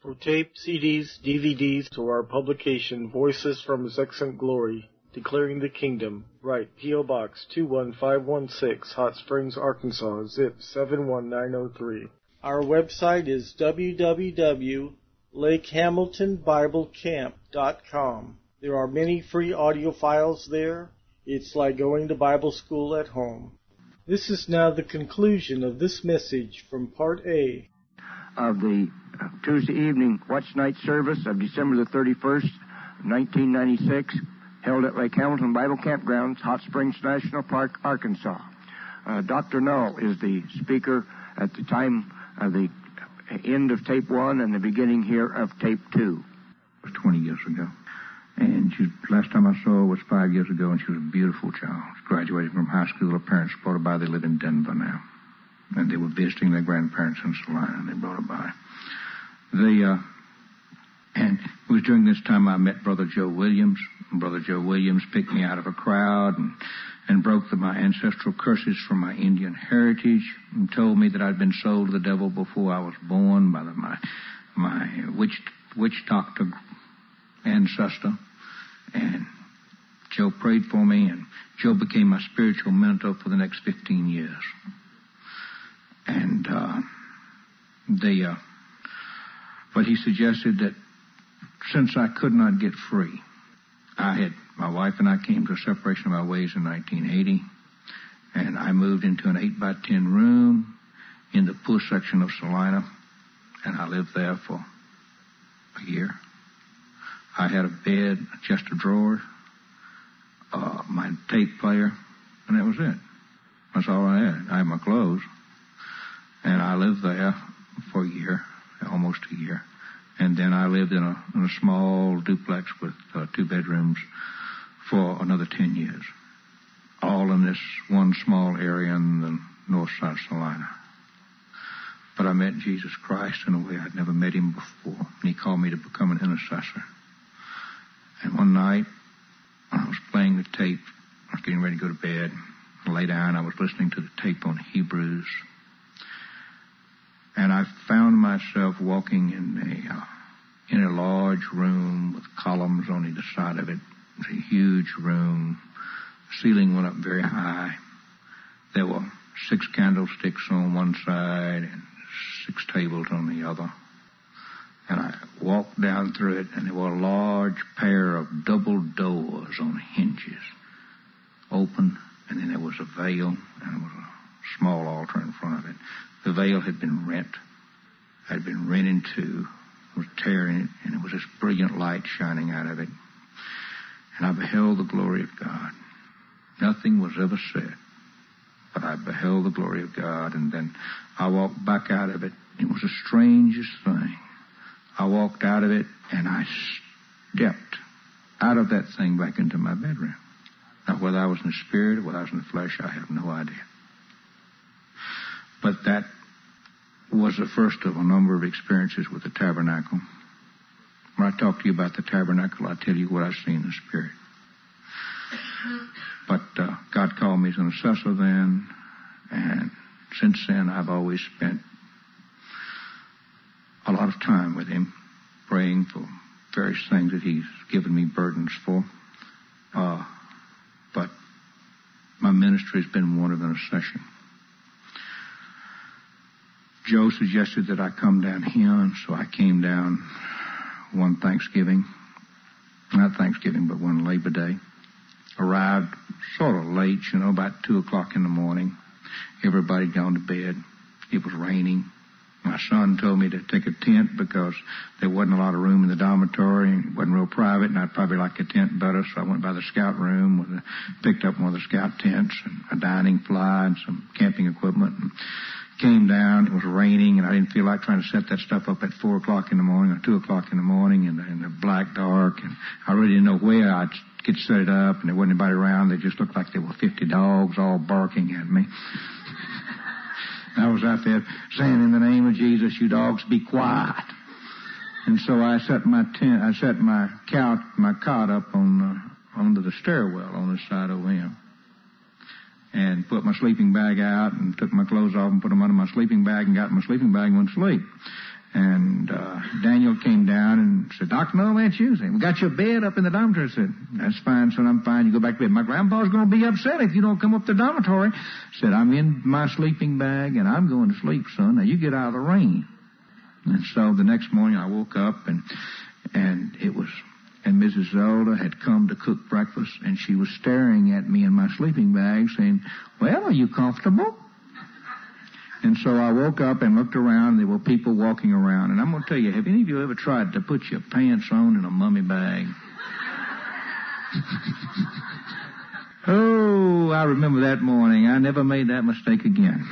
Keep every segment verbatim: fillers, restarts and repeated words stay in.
For tape, C Ds, D V Ds, to our publication, Voices from His Excellent Glory, Declaring the Kingdom, write P O. Box two one five one six, Hot Springs, Arkansas, zip seven one nine zero three. Our website is w w w dot lake hamilton bible camp dot com. There are many free audio files there. It's like going to Bible school at home. This is now the conclusion of this message from Part A of the Tuesday evening watch night service of December the thirty-first, nineteen ninety-six, held at Lake Hamilton Bible Campgrounds, Hot Springs National Park, Arkansas. Uh, Doctor Null is the speaker at the time of the end of tape one and the beginning here of tape two. It was twenty years ago. And she, last time I saw her was five years ago, and she was a beautiful child. She graduated from high school. Her parents brought her by. They live in Denver now. And they were visiting their grandparents in Salina, and they brought her by. They, uh, and it was during this time I met Brother Joe Williams. And Brother Joe Williams picked me out of a crowd and, and broke the, my ancestral curses from my Indian heritage and told me that I'd been sold to the devil before I was born by the, my, my witch, witch doctor ancestor. And Joe prayed for me, and Joe became my spiritual mentor for the next fifteen years. And uh, they, uh, but he suggested that since I could not get free, I had, my wife and I came to a separation of our ways in nineteen eighty, and I moved into an eight by ten room in the poor section of Salina, and I lived there for a year. I had a bed, a chest of drawers, uh, my tape player, and that was it. That's all I had. I had my clothes. And I lived there for a year, almost a year. And then I lived in a, in a small duplex with uh, two bedrooms for another ten years. All in this one small area in the north side of Salina. But I met Jesus Christ in a way I'd never met him before. And he called me to become an intercessor. And one night, when I was playing the tape, I was getting ready to go to bed. I lay down, I was listening to the tape on Hebrews. And I found myself walking in a, uh, in a large room with columns on either side of it. It was a huge room. The ceiling went up very high. There were six candlesticks on one side and six tables on the other. And I walked down through it, and there were a large pair of double doors on hinges, open, and then there was a veil, and there was a small altar in front of it. The veil had been rent, had been rent in two, was tearing it, and there was this brilliant light shining out of it. And I beheld the glory of God. Nothing was ever said, but I beheld the glory of God, and then I walked back out of it. It was the strangest thing. I walked out of it, and I stepped out of that thing back into my bedroom. Now, whether I was in the spirit or whether I was in the flesh, I have no idea. But that was the first of a number of experiences with the tabernacle. When I talk to you about the tabernacle, I tell you what I see in the spirit. But uh, God called me as an intercessor then, and since then I've always spent a lot of time with him, praying for various things that he's given me burdens for. Uh, but my ministry has been one of intercession. Joe suggested that I come down here, and so I came down one Thanksgiving, not Thanksgiving, but one Labor Day. Arrived sort of late, you know, about two o'clock in the morning. Everybody had gone to bed. It was raining. My son told me to take a tent because there wasn't a lot of room in the dormitory, and it wasn't real private, and I'd probably like a tent better, so I went by the scout room, with a, picked up one of the scout tents, and a dining fly, and some camping equipment, and came down. It was raining, and I didn't feel like trying to set that stuff up at four o'clock in the morning or two o'clock in the morning in the, in the black dark, and I really didn't know where I'd get set it up, and there wasn't anybody around. They just looked like there were fifty dogs all barking at me. I was out there saying, in the name of Jesus, you dogs, be quiet. And so I set my tent, I set my couch, my cot up on the, under the stairwell on the side over him, and put my sleeping bag out and took my clothes off and put them under my sleeping bag and got in my sleeping bag and went to sleep. And uh, Daniel came down and said, Doctor Null, that's you. Said, we got your bed up in the dormitory. I said, that's fine, son, I'm fine. You go back to bed. My grandpa's going to be upset if you don't come up to the dormitory. I said, I'm in my sleeping bag, and I'm going to sleep, son. Now, you get out of the rain. And so the next morning I woke up, and and it was, and Missus Zelda had come to cook breakfast, and she was staring at me in my sleeping bag saying, well, are you comfortable? And so I woke up and looked around, and there were people walking around. And I'm going to tell you, have any of you ever tried to put your pants on in a mummy bag? Oh, I remember that morning. I never made that mistake again.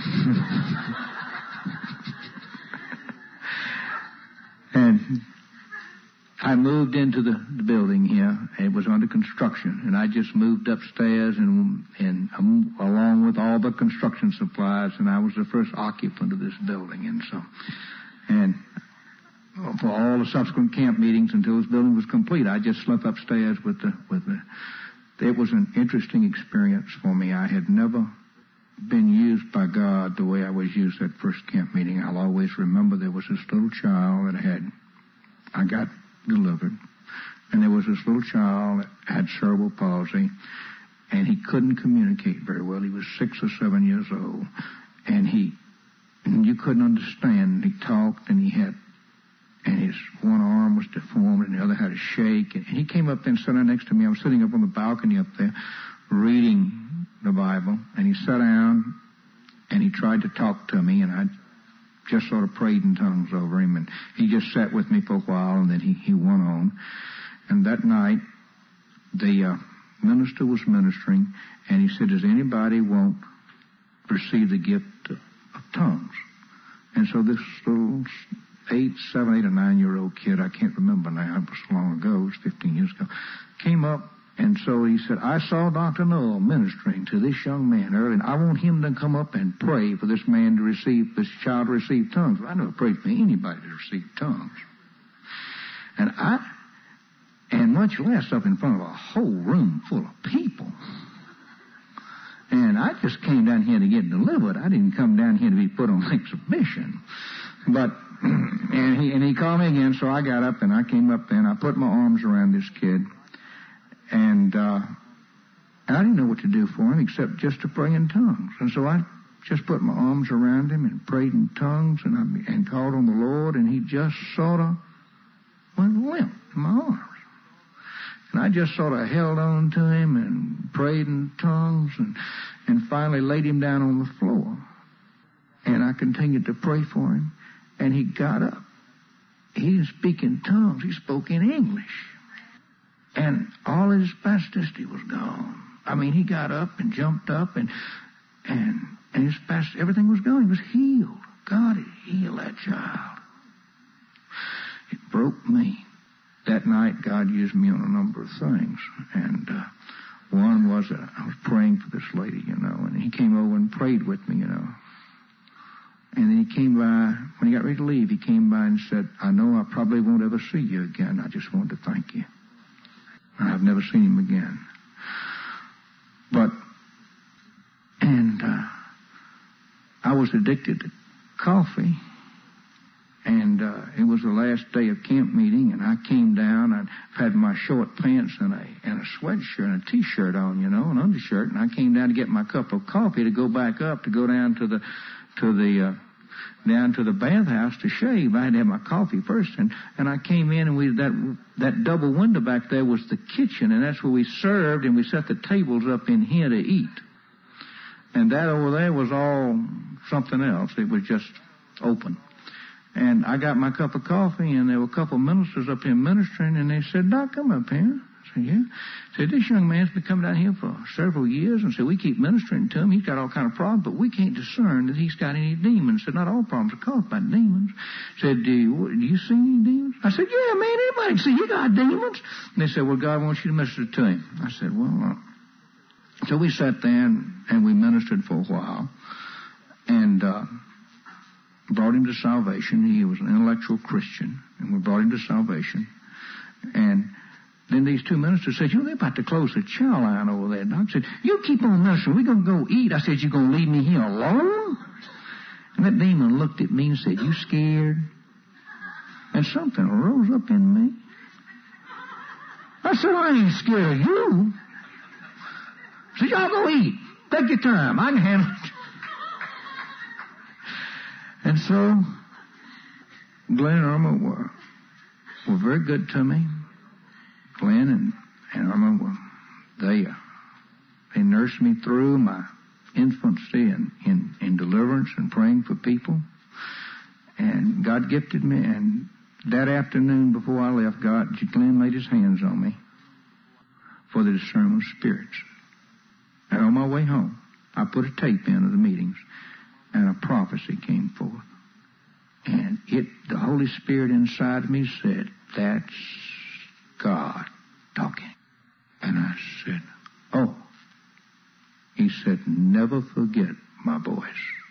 And I moved into the, the building here. It was under construction, and I just moved upstairs and, and um, along with all the construction supplies, and I was the first occupant of this building. And so, and for all the subsequent camp meetings until this building was complete, I just slept upstairs with the with the. It was an interesting experience for me. I had never been used by God the way I was used at first camp meeting. I'll always remember there was this little child that had, I got delivered, and there was this little child that had cerebral palsy, and he couldn't communicate very well. He was six or seven years old, and he, and you couldn't understand. He talked, and he had, and his one arm was deformed, and the other had a shake, and he came up there and sat down next to me. I was sitting up on the balcony up there, reading the Bible, and he sat down, and he tried to talk to me, and I just sort of prayed in tongues over him, and he just sat with me for a while, and then he, he went on. And that night, the uh, minister was ministering, and he said, does anybody want to receive the gift of, of tongues? And so this little eight, seven, eight, or nine-year-old kid, I can't remember now, it was so long ago, it was fifteen years ago, came up. And so he said, I saw Doctor Null ministering to this young man early, and I want him to come up and pray for this man to receive, this child to receive tongues. I never prayed for anybody to receive tongues. And I, and much less up in front of a whole room full of people. And I just came down here to get delivered. I didn't come down here to be put on exhibition. But, and he, and he called me again, so I got up and I came up there and I put my arms around this kid. And uh, I didn't know what to do for him except just to pray in tongues. And so I just put my arms around him and prayed in tongues and, I, and called on the Lord, and he just sort of went limp in my arms. And I just sort of held on to him and prayed in tongues and, and finally laid him down on the floor. And I continued to pray for him, and he got up. He didn't speak in tongues. He spoke in English. And all his spasticity was gone. I mean, he got up and jumped up, and and and his spast everything was gone. He was healed. God had healed that child. It broke me. That night, God used me on a number of things. And uh, one was that I was praying for this lady, you know, and he came over and prayed with me, you know. And then he came by, when he got ready to leave, he came by and said, I know I probably won't ever see you again. I just wanted to thank you. I've never seen him again. But, and uh, I was addicted to coffee, and uh, it was the last day of camp meeting, and I came down, and I had my short pants and a, and a sweatshirt and a T-shirt on, you know, an undershirt, and I came down to get my cup of coffee to go back up, to go down to the, to the, uh, down to the bathhouse to shave. I had to have my coffee first, and, and I came in, and we that that double window back there was the kitchen, and that's where we served, and we set the tables up in here to eat. And that over there was all something else. It was just open. And I got my cup of coffee, and there were a couple of ministers up here ministering, and they said, Doc, come up here. I said, yeah. I said, this young man's been coming down here for several years, and said, we keep ministering to him. He's got all kind of problems, but we can't discern that he's got any demons. I said, not all problems are caused by demons. I said, do you, do you see any demons? I said, yeah, man, anybody can see you got demons. And they said, well, God wants you to minister to him. I said, well, uh. So we sat there, and, and we ministered for a while, and uh, brought him to salvation. He was an intellectual Christian, and we brought him to salvation. And then these two ministers said, you know, they're about to close the chow line over there. Doc said, you keep on ministering. We're going to go eat. I said, you going to leave me here alone? And that demon looked at me and said, you scared? And something rose up in me. I said, I ain't scared of you. So y'all go eat. Take your time. I can handle it. And so, Glenn and Irma were, were very good to me. Glenn and, and Irma were, they, uh, they nursed me through my infancy in, in, in deliverance and praying for people. And God gifted me, and that afternoon before I left, God, Glenn laid his hands on me for the discernment of spirits. And on my way home, I put a tape in of the meetings, and a prophecy came forth. And it, the Holy Spirit inside of me said, that's God talking. And I said, oh. He said, never forget my voice.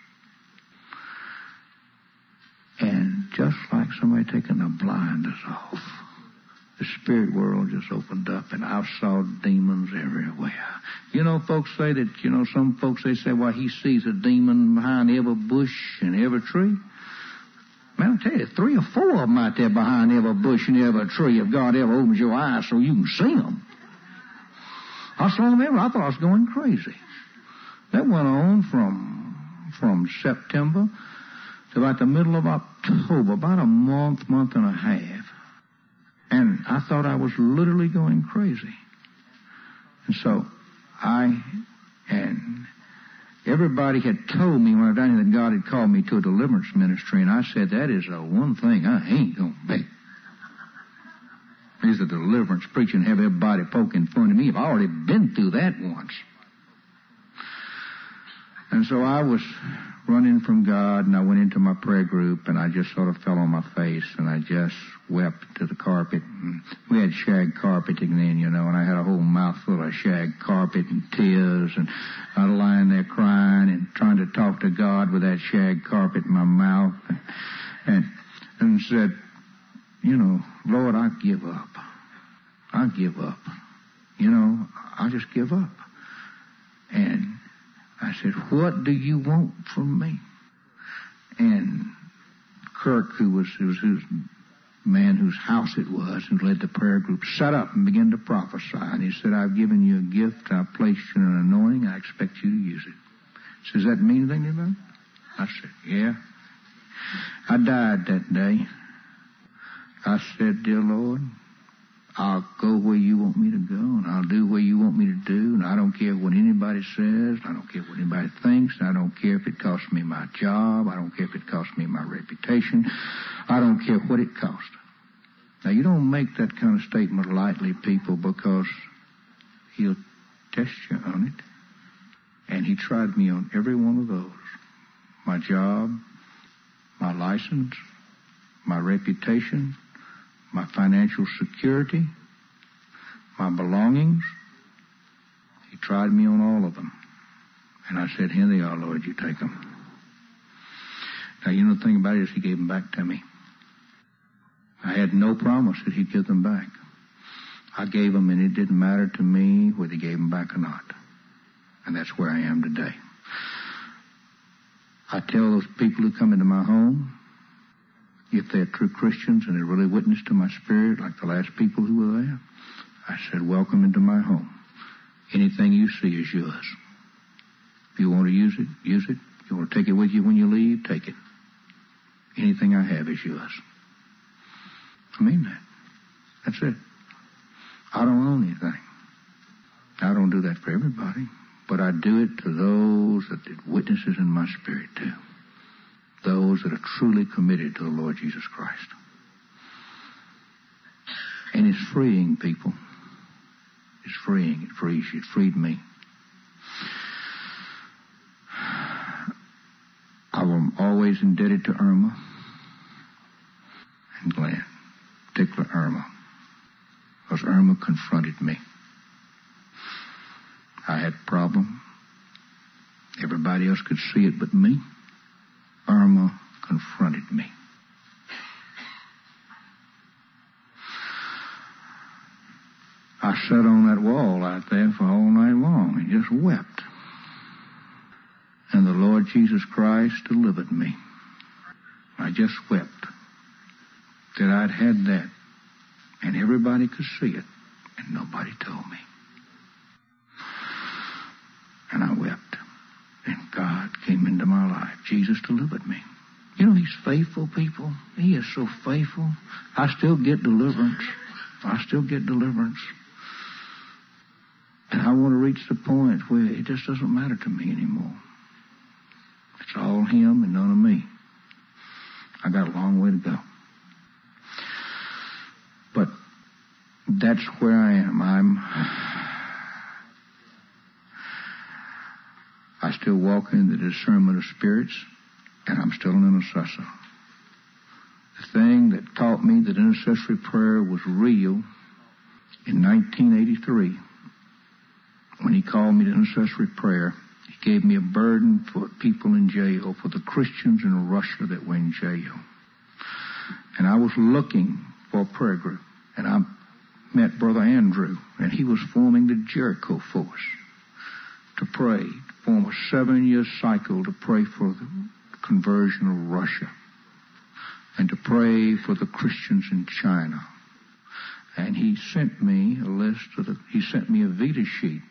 And just like somebody taking the blinders off, the spirit world just opened up, and I saw demons everywhere. You know, folks say that, you know, some folks, they say, well, he sees a demon behind every bush and every tree. Man, I'll tell you, three or four of them out there behind every bush and every tree, if God ever opens your eyes so you can see them. I saw them everywhere. I thought I was going crazy. That went on from, from September to about the middle of October, about a month, month and a half. And I thought I was literally going crazy. And so I, and everybody had told me when I was down here that God had called me to a deliverance ministry, and I said, that is the one thing I ain't going to be. Is a deliverance preaching, have everybody poking fun at me. I've already been through that once. And so I was running from God, and I went into my prayer group, and I just sort of fell on my face, and I just wept to the carpet. And we had shag carpeting then, you know, and I had a whole mouthful of shag carpet and tears, and I was lying there crying and trying to talk to God with that shag carpet in my mouth, and and, and said, you know, Lord, I give up. I give up. You know, I just give up. And I said, what do you want from me? And Kirk, who was, who was whose man whose house it was, who led the prayer group, sat up and began to prophesy. And he said, I've given you a gift. I've placed you in an anointing. I expect you to use it. He says, does that mean anything to you? I said, yeah. I died that day. I said, dear Lord, I'll go where you want me to go, and I'll do what you want me to do, and I don't care what anybody says, I don't care what anybody thinks, I don't care if it costs me my job, I don't care if it costs me my reputation, I don't care what it costs. Now, you don't make that kind of statement lightly, people, because he'll test you on it. And he tried me on every one of those. My job, my license, my reputation, my financial security, my belongings. He tried me on all of them. And I said, here they are, Lord, you take them. Now, you know the thing about it is he gave them back to me. I had no promise that he'd give them back. I gave them, and it didn't matter to me whether he gave them back or not. And that's where I am today. I tell those people who come into my home, if they're true Christians and they really witness to my spirit, like the last people who were there, I said, welcome into my home. Anything you see is yours. If you want to use it, use it. If you want to take it with you when you leave, take it. Anything I have is yours. I mean that. That's it. I don't own anything. I don't do that for everybody, but I do it to those that it witnesses in my spirit too. Those that are truly committed to the Lord Jesus Christ. And it's freeing people. It's freeing. It frees you. It freed me. I'm always indebted to Irma and Glenn, particularly Irma, because Irma confronted me. I had a problem. Everybody else could see it but me. Irma confronted me. I sat on that wall out there for all night long and just wept. And the Lord Jesus Christ delivered me. I just wept that I'd had that, and everybody could see it, and nobody told me. And I wept, and God came into my life. Jesus delivered me. You know, He's faithful, people. He is so faithful. I still get deliverance. I still get deliverance. And I want to reach the point where it just doesn't matter to me anymore. It's all Him and none of me. I got a long way to go. But that's where I am. I'm... I still walk in the discernment of spirits, and I'm still an intercessor. The thing that taught me that intercessory prayer was real in nineteen eighty-three, when He called me to intercessory prayer, He gave me a burden for people in jail, for the Christians in Russia that were in jail. And I was looking for a prayer group, and I met Brother Andrew, and he was forming the Jericho Force to pray, form a seven-year cycle to pray for the conversion of Russia and to pray for the Christians in China. And he sent me a list of the, he sent me a Vita sheet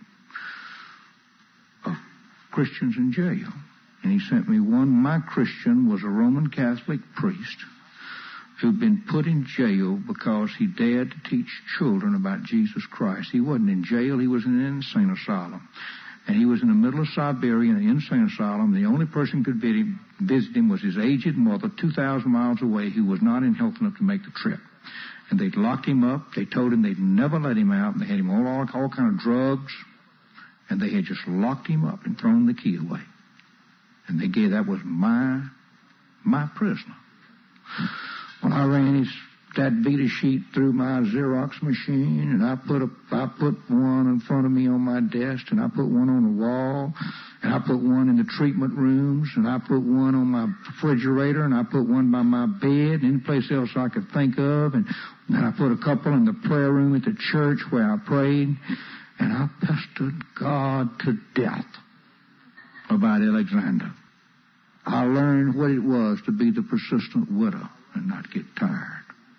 of Christians in jail. And he sent me one. My Christian was a Roman Catholic priest who'd been put in jail because he dared to teach children about Jesus Christ. He wasn't in jail. He was in an insane asylum. And he was in the middle of Siberia in an insane asylum. The only person who could visit him, visit him was his aged mother, two thousand miles away, who was not in health enough to make the trip. And they'd locked him up. They told him they'd never let him out. And they had him all, all, all kind of drugs. And they had just locked him up and thrown the key away. And they gave, that was my, my prisoner. When I ran his, that Vita sheet through my Xerox machine, and I put a, I put one in front of me on my desk, and I put one on the wall, and I put one in the treatment rooms, and I put one on my refrigerator, and I put one by my bed, any place else I could think of, and then I put a couple in the prayer room at the church where I prayed, and I pestered God to death about Alexander. I learned what it was to be the persistent widow and not get tired.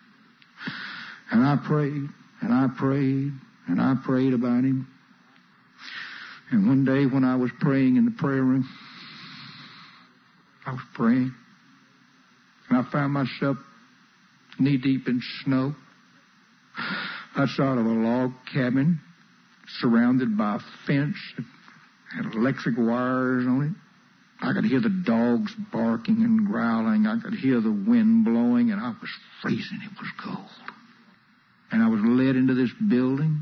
And I prayed, and I prayed, and I prayed about him. And one day when I was praying in the prayer room, I was praying, and I found myself knee-deep in snow outside of a log cabin surrounded by a fence that had electric wires on it. I could hear the dogs barking and growling. I could hear the wind blowing, and I was freezing. It was cold. And I was led into this building,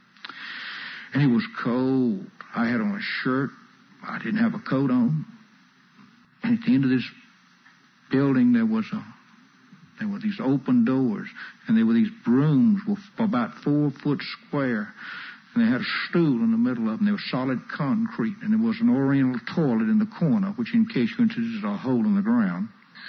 and it was cold. I had on a shirt. I didn't have a coat on. And at the end of this building, there was a, there were these open doors, and there were these brooms about four foot square. And they had a stool in the middle of them. They were solid concrete. And there was an oriental toilet in the corner, which in case you entered is a hole in the ground.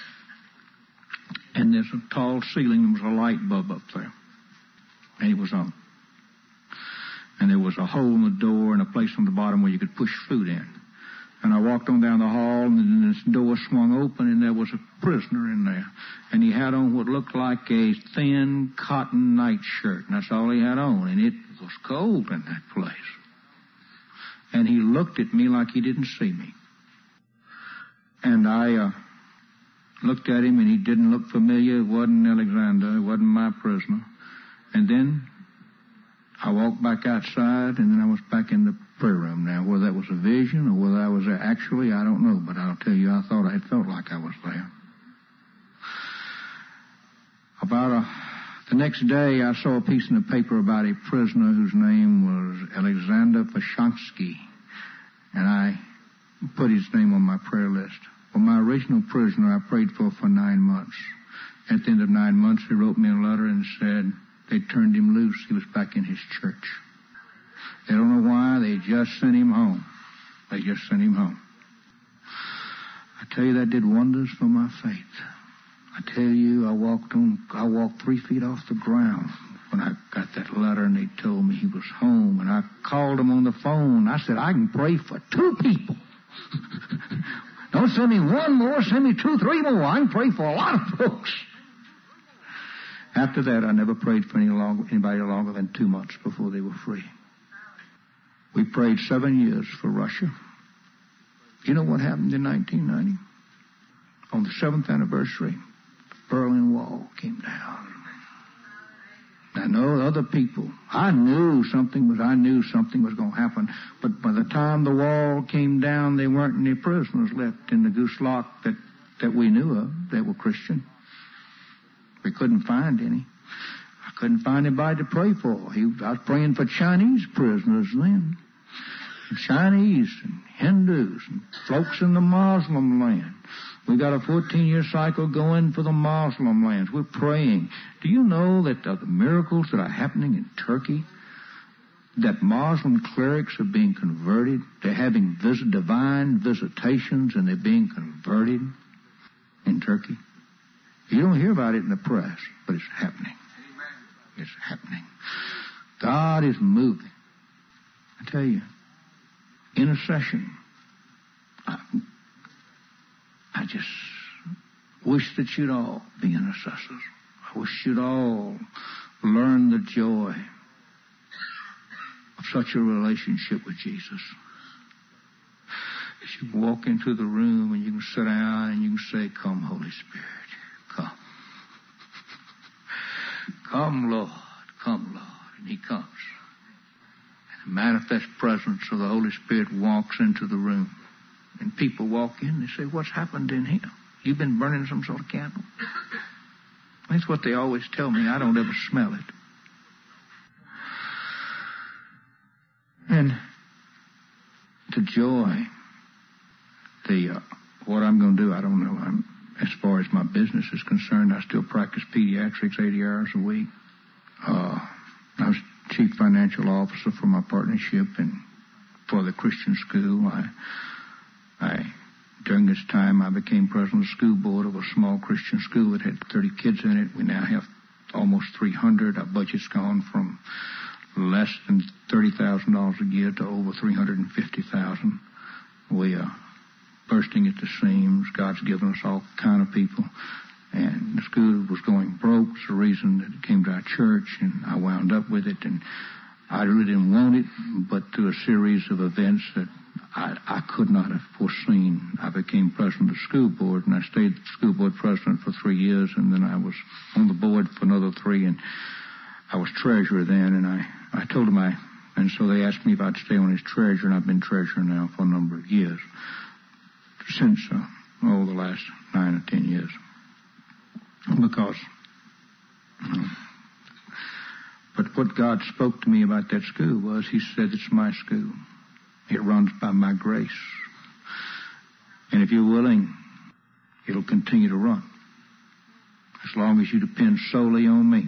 And there's a tall ceiling. There was a light bulb up there. And it was on. And there was a hole in the door and a place on the bottom where you could push food in. And I walked on down the hall, and then this door swung open, and there was a prisoner in there. And he had on what looked like a thin cotton nightshirt. And that's all he had on. And it was cold in that place. And he looked at me like he didn't see me. And I uh, looked at him, and he didn't look familiar. It wasn't Alexander. It wasn't my prisoner. And then I walked back outside, and then I was back in the prayer room. Now, whether that was a vision or whether I was there actually, I don't know. But I'll tell you, I thought I felt like I was there. About a, the next day, I saw a piece in the paper about a prisoner whose name was Alexander Fashansky. And I put his name on my prayer list. Well, my original prisoner I prayed for for nine months. At the end of nine months, he wrote me a letter and said they turned him loose. He was back in his church. They don't know why. They just sent him home. They just sent him home. I tell you, that did wonders for my faith. I tell you, I walked on, I walked three feet off the ground when I got that letter, and they told me he was home. And I called him on the phone. I said, I can pray for two people. Don't send me one more. Send me two, three more. I can pray for a lot of folks. After that, I never prayed for any longer, anybody longer than two months before they were free. We prayed seven years for Russia. You know what happened in nineteen ninety? On the seventh anniversary, the Berlin Wall came down. I know other people. I knew something was, I knew something was going to happen. But by the time the wall came down, there weren't any prisoners left in the Gulag that, that we knew of that were Christian. We couldn't find any. I couldn't find anybody to pray for. He, I was praying for Chinese prisoners then. Chinese and Hindus and folks in the Muslim land. We got a fourteen-year cycle going for the Muslim lands. We're praying. Do you know that the miracles that are happening in Turkey, that Muslim clerics are being converted? They're having visit, divine visitations, and they're being converted in Turkey. You don't hear about it in the press, but it's happening. It's happening. God is moving. I tell you, intercession. I, I just wish that you'd all be intercessors. I wish you'd all learn the joy of such a relationship with Jesus. As you walk into the room and you can sit down and you can say, "Come, Holy Spirit, come. Come, Lord, come, Lord." And he comes. And the manifest presence of the Holy Spirit walks into the room. And people walk in and they say, "What's happened in here? You've been burning some sort of candle?" That's what they always tell me. I don't ever smell it. And the joy, the uh, what I'm going to do, I don't know. I'm, as far as my business is concerned, I still practice pediatrics eighty hours a week. Uh, I was chief financial officer for my partnership and for the Christian school. I I, during this time, I became president of the school board of a small Christian school that had thirty kids in it. We now have almost three hundred. Our budget's gone from less than thirty thousand dollars a year to over three hundred fifty thousand dollars. We are bursting at the seams. God's given us all kind of people. And the school was going broke. It's the reason that it came to our church, and I wound up with it. And I really didn't want it, but through a series of events that I, I could not have foreseen, I became president of the school board, and I stayed school board president for three years, and then I was on the board for another three, and I was treasurer then, and I, I told them I, and so they asked me if I'd stay on as treasurer, and I've been treasurer now for a number of years, since, uh, oh, the last nine or ten years, because, you know, but what God spoke to me about that school was, he said, "It's my school. It runs by my grace. And if you're willing, it'll continue to run. As long as you depend solely on me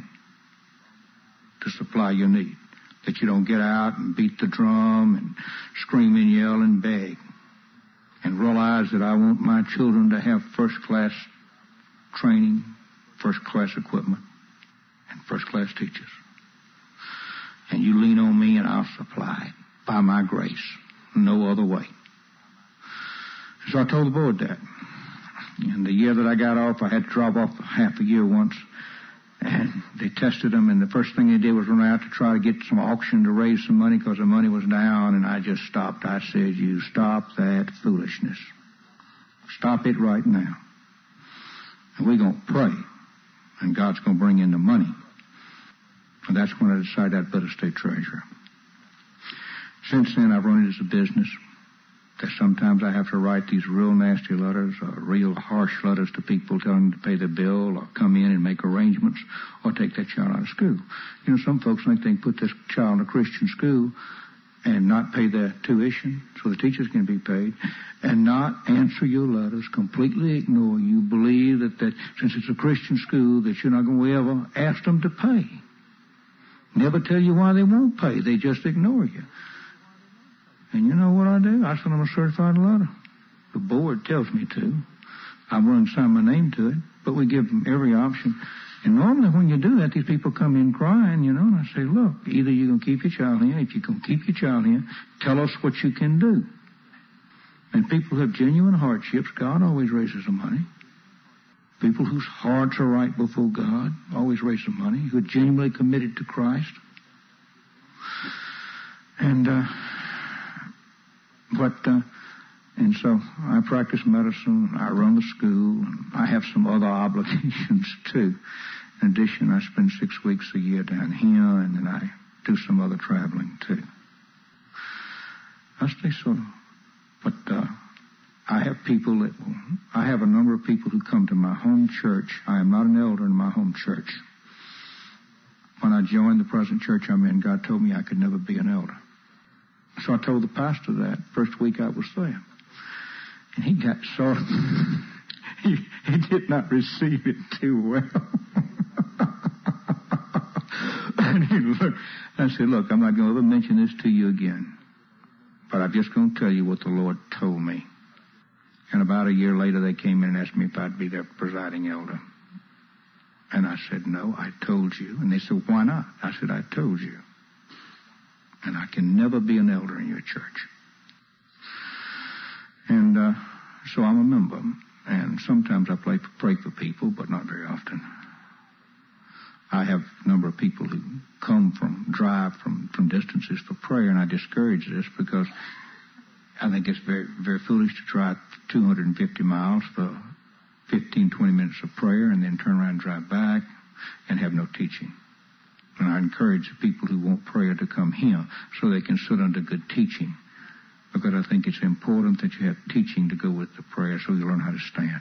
to supply your need. That you don't get out and beat the drum and scream and yell and beg. And realize that I want my children to have first-class training, first-class equipment, and first-class teachers. And you lean on me and I'll supply it by my grace. No other way." So I told the board that. And the year that I got off, I had to drop off half a year once. And they tested them, and the first thing they did was run out to try to get some auction to raise some money because the money was down, and I just stopped. I said, "You stop that foolishness. Stop it right now. And we're going to pray, and God's going to bring in the money." And that's when I decided I'd better stay treasurer. Since then, I've run it as a business. That sometimes I have to write these real nasty letters, or real harsh letters to people telling them to pay their bill, or come in and make arrangements, or take that child out of school. You know, some folks think they can put this child in a Christian school and not pay their tuition so the teachers can be paid, and not answer your letters, completely ignore you, believe that, that since it's a Christian school that you're not going to ever ask them to pay. Never tell you why they won't pay. They just ignore you. And you know what I do? I send them a certified letter. The board tells me to. I'm willing to sign my name to it, but we give them every option. And normally when you do that, these people come in crying, you know, and I say, "Look, either you're going to keep your child here. If you're going to keep your child here, tell us what you can do." And people who have genuine hardships, God always raises the money. people whose hearts are right before God, always raise some money, who are genuinely committed to Christ. And, uh, but, uh, and so I practice medicine, I run the school, and I have some other obligations too. In addition, I spend six weeks a year down here, and then I do some other traveling too. I stay so, but uh, I have people that will, I have a number of people who come to my home church. I am not an elder in my home church. When I joined the present church I'm in, God told me I could never be an elder. So I told the pastor that first week I was there. And he got sort of, he, he did not receive it too well. And he looked, I said, look, I'm not going to ever mention this to you again. But I'm just going to tell you what the Lord told me. And about a year later, they came in and asked me if I'd be their presiding elder. And I said, no, I told you. And they said, why not? I said, I told you. And I can never be an elder in your church. And uh, so I'm a member. And sometimes I pray, pray for people, but not very often. I have a number of people who come from, drive from, from distances for prayer, and I discourage this because I think it's very, very foolish to drive two hundred fifty miles for fifteen, twenty minutes of prayer and then turn around and drive back and have no teaching. And I encourage the people who want prayer to come here so they can sit under good teaching, because I think it's important that you have teaching to go with the prayer so you learn how to stand.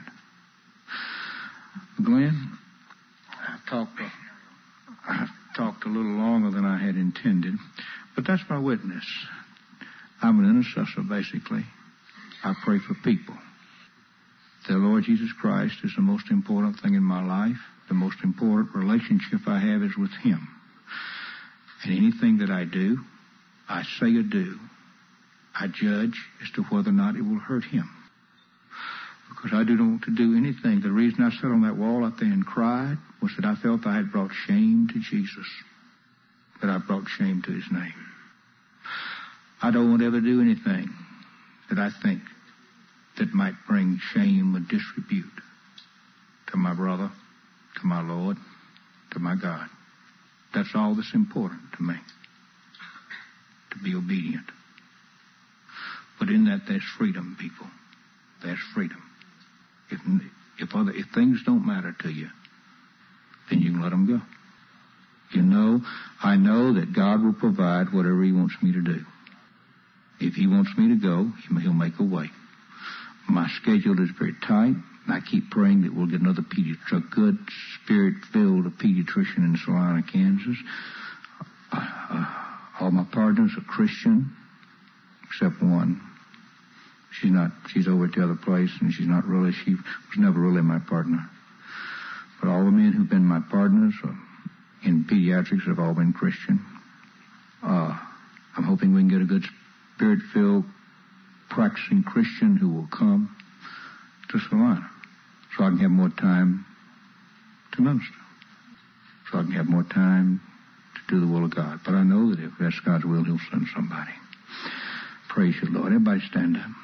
Glenn, I talked a, I talked a little longer than I had intended, but that's my witness. I'm an intercessor, basically. I pray for people. The Lord Jesus Christ is the most important thing in my life. The most important relationship I have is with Him. And anything that I do, I say or do, I judge as to whether or not it will hurt Him. Because I don't want to do anything. The reason I sat on that wall out there and cried was that I felt I had brought shame to Jesus. That I brought shame to His name. I don't want to ever do anything that I think that might bring shame or disrepute to my brother, to my Lord, to my God. That's all that's important to me, to be obedient. But in that, there's freedom, people. There's freedom. If if other if things don't matter to you, then you can let them go. You know, I know that God will provide whatever He wants me to do. If He wants me to go, He'll make a way. My schedule is very tight, and I keep praying that we'll get another pediatrician, a good, spirit-filled pediatrician in Salina, Kansas. Uh, uh, all my partners are Christian, except one. She's not, she's over at the other place, and she's not really, she was never really my partner. But all the men who've been my partners in pediatrics have all been Christian. Uh, I'm hoping we can get a good spirit-filled, practicing Christian who will come to Salina so I can have more time to minister, so I can have more time to do the will of God. But I know that if that's God's will, He'll send somebody. Praise you, Lord. Everybody stand up.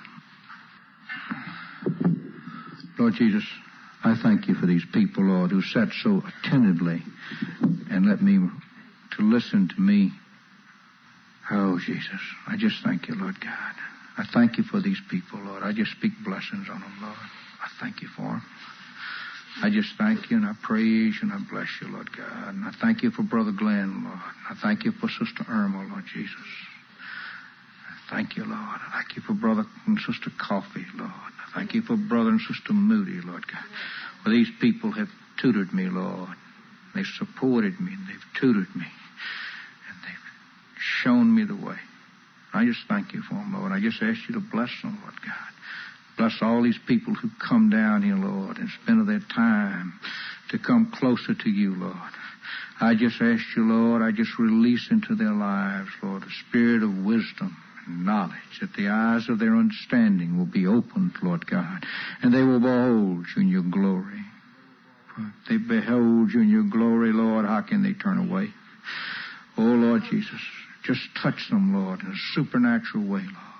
Lord Jesus, I thank You for these people, Lord, who sat so attentively and let me to listen to me. Oh, Jesus, I just thank You, Lord God. I thank You for these people, Lord. I just speak blessings on them, Lord. I thank You for them. I just thank You and I praise You and I bless You, Lord God. And I thank You for Brother Glenn, Lord. I thank You for Sister Irma, Lord Jesus. I thank You, Lord. I thank You for Brother and Sister Coffee, Lord. I thank You for Brother and Sister Moody, Lord God. For these people have tutored me, Lord. They've supported me and they've tutored me. And they've shown me the way. I just thank You for them, Lord. I just ask You to bless them, Lord God. Bless all these people who come down here, Lord, and spend their time to come closer to You, Lord. I just ask You, Lord, I just release into their lives, Lord, a spirit of wisdom and knowledge, that the eyes of their understanding will be opened, Lord God, and they will behold You in Your glory. For if they behold You in Your glory, Lord, how can they turn away? Oh, Lord Jesus, just touch them, Lord, in a supernatural way, Lord.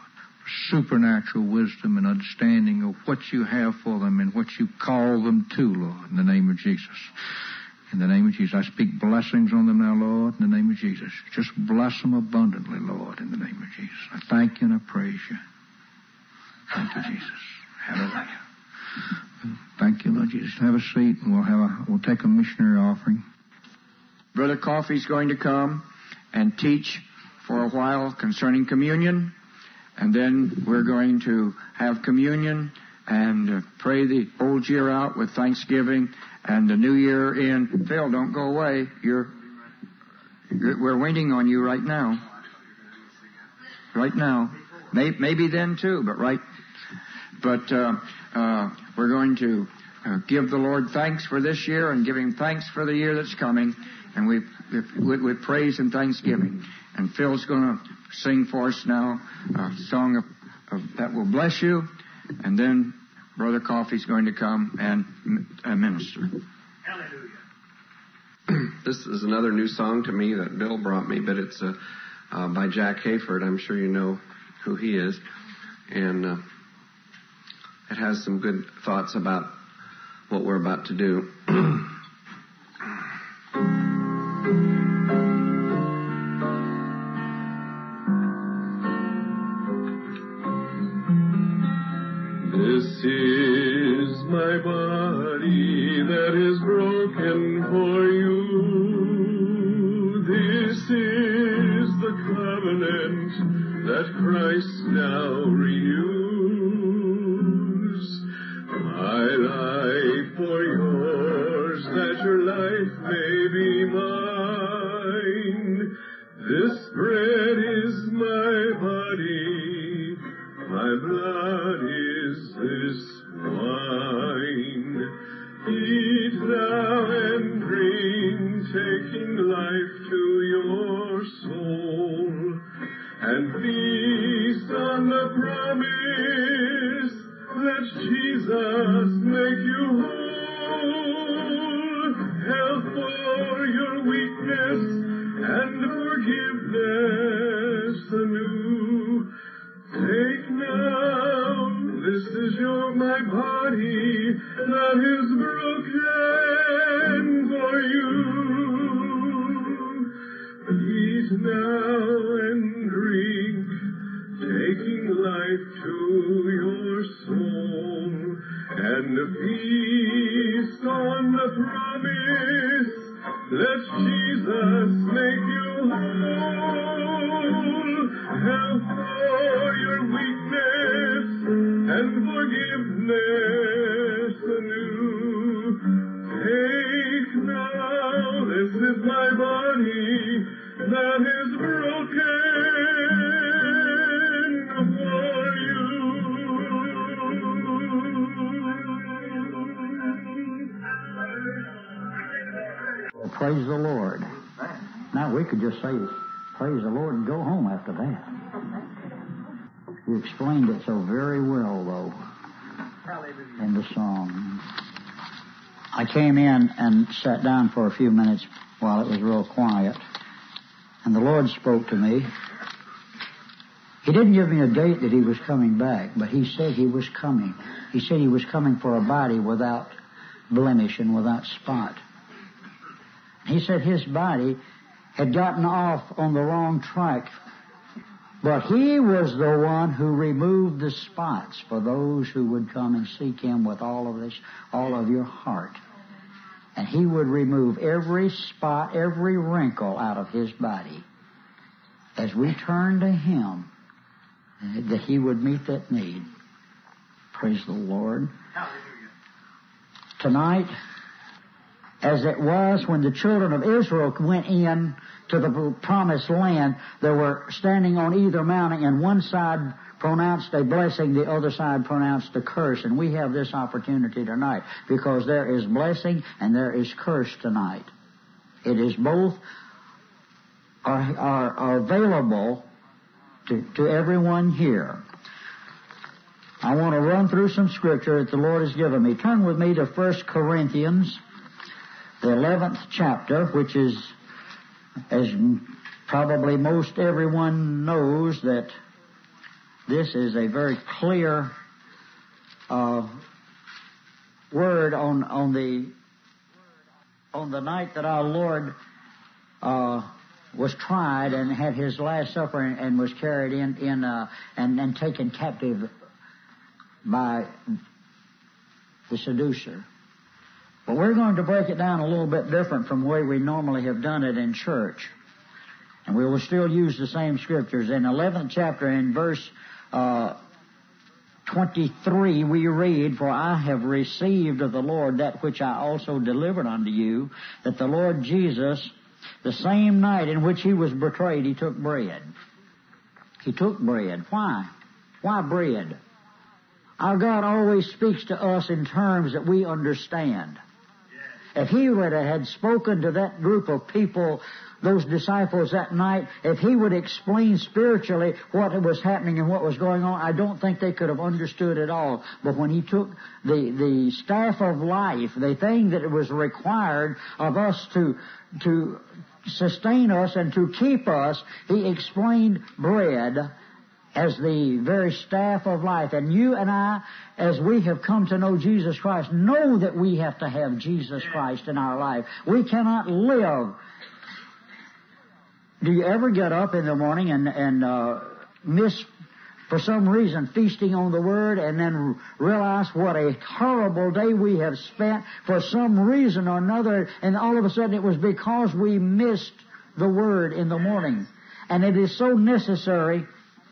supernatural wisdom and understanding of what you have for them and what you call them to, Lord, in the name of Jesus. In the name of Jesus, I speak blessings on them now, Lord, in the name of Jesus. Just bless them abundantly, Lord, in the name of Jesus. I thank you and I praise you. Thank you, Jesus. Hallelujah. Thank you, Lord Jesus. Have a seat, and we'll have a, we'll take a missionary offering. Brother Coffey's going to come and teach for a while concerning communion, and then we're going to have communion and uh, pray the old year out with Thanksgiving and the new year in. Phil, don't go away. You're, you're we're waiting on you right now. Right now. Maybe, maybe then too, but right. But uh, uh, we're going to uh, give the Lord thanks for this year and give Him thanks for the year that's coming, and we with, with praise and thanksgiving. And Phil's going to sing for us now a song of, of, that will bless you, and then Brother Coffey's going to come and uh, minister. Hallelujah. This is another new song to me that Bill brought me, but it's uh, uh, by Jack Hayford. I'm sure you know who he is. And uh, it has some good thoughts about what we're about to do. This is my body that is broken for you. This is the covenant that Christ now renews. My life for yours, that your life may be mine. This bread is my body, my blood is this wine. Eat thou and drink, taking life to your soul, and feast on the promise that Jesus make you whole. Health for your weakness and forgiveness anew. Take now, this is your my body that is broken for you. Eat now and drink, taking life to your soul, and feast on the promise, let Jesus make you whole. Health for your weakness and forgiveness anew. Take now, this is my body that is broken for you. Well, praise the Lord. Now we could just say, praise the Lord, and go home after that. You explained it so very well, though, in the song. I came in and sat down for a few minutes while it was real quiet, and the Lord spoke to me. He didn't give me a date that He was coming back, but He said He was coming. He said He was coming for a body without blemish and without spot. He said His body had gotten off on the wrong track, but He was the one who removed the spots for those who would come and seek Him with all of this, all of your heart. And He would remove every spot, every wrinkle out of His body. As we turn to Him, that He would meet that need. Praise the Lord. Hallelujah. Tonight, as it was when the children of Israel went in to the promised land, they were standing on either mountain, and one side pronounced a blessing, the other side pronounced a curse. And we have this opportunity tonight, because there is blessing and there is curse tonight. It is both are, are, are available to, to everyone here. I want to run through some scripture that the Lord has given me. Turn with me to First Corinthians, the eleventh chapter, which is, as probably most everyone knows, that this is a very clear uh, word on on the on the night that our Lord uh, was tried and had his last supper and, and was carried in in uh, and and taken captive by the seducer. But we're going to break it down a little bit different from the way we normally have done it in church. And we will still use the same scriptures. In the eleventh chapter, in verse uh, twenty-three, we read, "For I have received of the Lord that which I also delivered unto you, that the Lord Jesus, the same night in which he was betrayed, he took bread." He took bread. Why? Why bread? Our God always speaks to us in terms that we understand. If he would have had spoken to that group of people, those disciples that night, if he would explain spiritually what was happening and what was going on, I don't think they could have understood at all. But when he took the, the staff of life, the thing that was required of us to, to sustain us and to keep us, he explained bread as the very staff of life. And you and I, as we have come to know Jesus Christ, know that we have to have Jesus Christ in our life. We cannot live. Do you ever get up in the morning and, and uh, miss, for some reason, feasting on the Word, and then realize what a horrible day we have spent for some reason or another, and all of a sudden it was because we missed the Word in the morning? And it is so necessary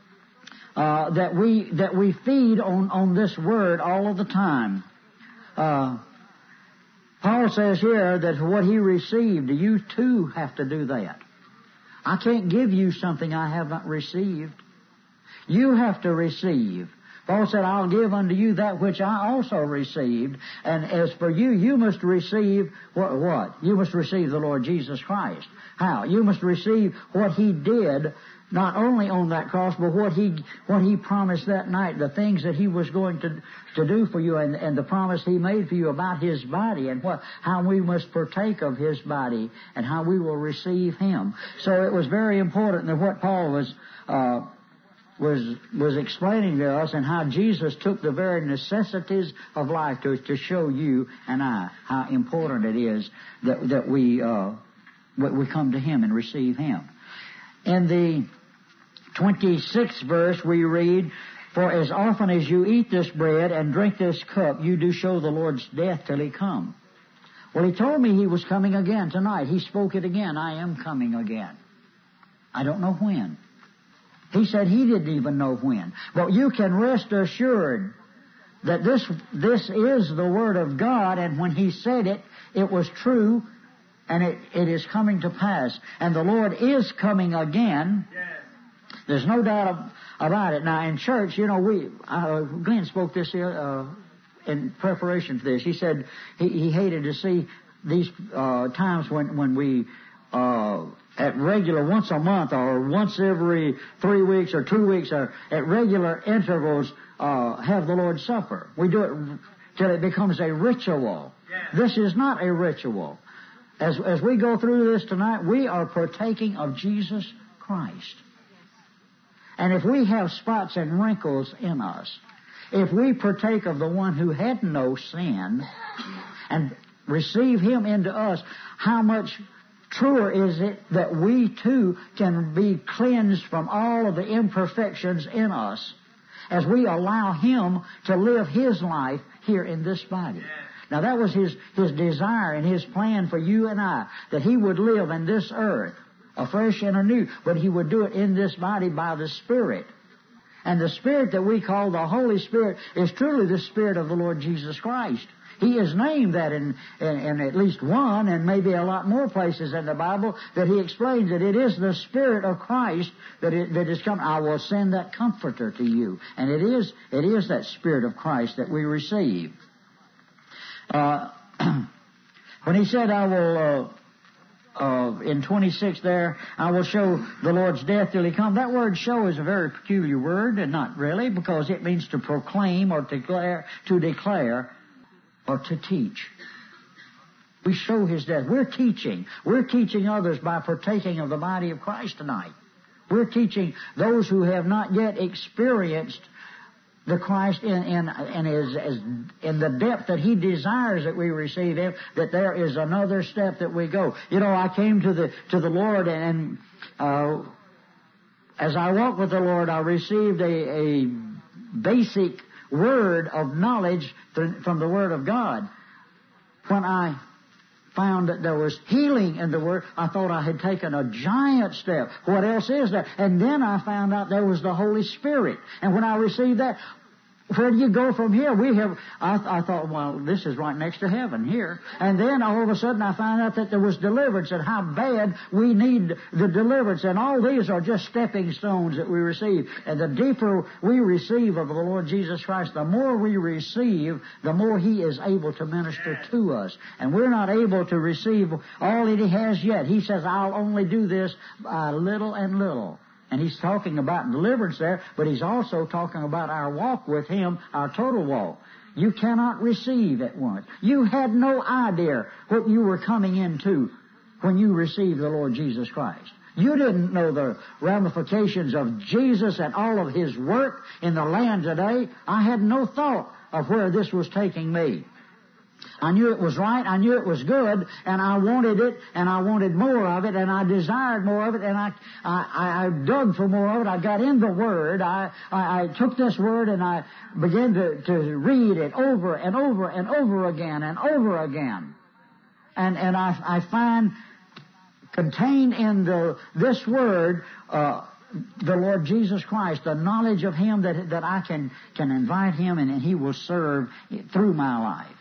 Uh, that we that we feed on, on this Word all of the time. Uh, Paul says here that what he received, you too have to do that. I can't give you something I have not received. You have to receive. Paul said, "I'll give unto you that which I also received." And as for you, you must receive what? What? You must receive the Lord Jesus Christ. How? You must receive what he did, not only on that cross, but what he what he promised that night, the things that he was going to to do for you, and, and the promise he made for you about his body, and what how we must partake of his body, and how we will receive him. So it was very important that what Paul was uh, was was explaining to us, and how Jesus took the very necessities of life to to show you and I how important it is that that we uh, we come to him and receive him. In the twenty-sixth verse we read, "For as often as you eat this bread and drink this cup, you do show the Lord's death till he come." Well, he told me he was coming again tonight. He spoke it again. I am coming again. I don't know when. He said he didn't even know when. But you can rest assured that this, this is the Word of God, and when he said it, it was true, and it, it is coming to pass. And the Lord is coming again. Yes. There's no doubt about it. Now, in church, you know, we uh, Glenn spoke this uh, in preparation for this. He said he, he hated to see these uh, times when, when we, uh, at regular, once a month or once every three weeks or two weeks or at regular intervals, uh, have the Lord's Supper. We do it till it becomes a ritual. Yes. This is not a ritual. As, as we go through this tonight, we are partaking of Jesus Christ. And if we have spots and wrinkles in us, if we partake of the one who had no sin and receive him into us, how much truer is it that we too can be cleansed from all of the imperfections in us as we allow him to live his life here in this body. Now, that was his, his desire and his plan for you and I, that he would live in this earth, afresh and anew, but he would do it in this body by the Spirit. And the Spirit that we call the Holy Spirit is truly the Spirit of the Lord Jesus Christ. He is named that in, in, in at least one and maybe a lot more places in the Bible, that he explains that it is the Spirit of Christ that, it, that is come. I will send that Comforter to you. And it is, it is that Spirit of Christ that we receive. Uh, when he said, I will, uh, uh, in twenty-six there, I will show the Lord's death till he come. That word show is a very peculiar word, and not really, because it means to proclaim or declare, to declare or to teach. We show his death. We're teaching. We're teaching others by partaking of the body of Christ tonight. We're teaching those who have not yet experienced the Christ in in in his as in the depth that He desires that we receive Him, that there is another step that we go. You know, I came to the to the Lord, and uh, as I walked with the Lord, I received a, a basic word of knowledge from the Word of God. When I found that there was healing in the Word, I thought I had taken a giant step. What else is there? And then I found out there was the Holy Spirit. And when I received that, where do you go from here? We have, I, I thought, well, this is right next to heaven here. And then all of a sudden I found out that there was deliverance and how bad we need the deliverance. And all these are just stepping stones that we receive. And the deeper we receive of the Lord Jesus Christ, the more we receive, the more He is able to minister to us. And we're not able to receive all that He has yet. He says, I'll only do this by little and little. And He's talking about deliverance there, but He's also talking about our walk with Him, our total walk. You cannot receive at once. You had no idea what you were coming into when you received the Lord Jesus Christ. You didn't know the ramifications of Jesus and all of His work in the land today. I had no thought of where this was taking me. I knew it was right, I knew it was good, and I wanted it, and I wanted more of it, and I desired more of it, and I I, I dug for more of it. I got in the Word. I, I, I took this Word, and I began to, to read it over and over and over again and over again. And and I, I find contained in the this Word uh, the Lord Jesus Christ, the knowledge of Him that that I can, can invite Him, and, and He will serve through my life.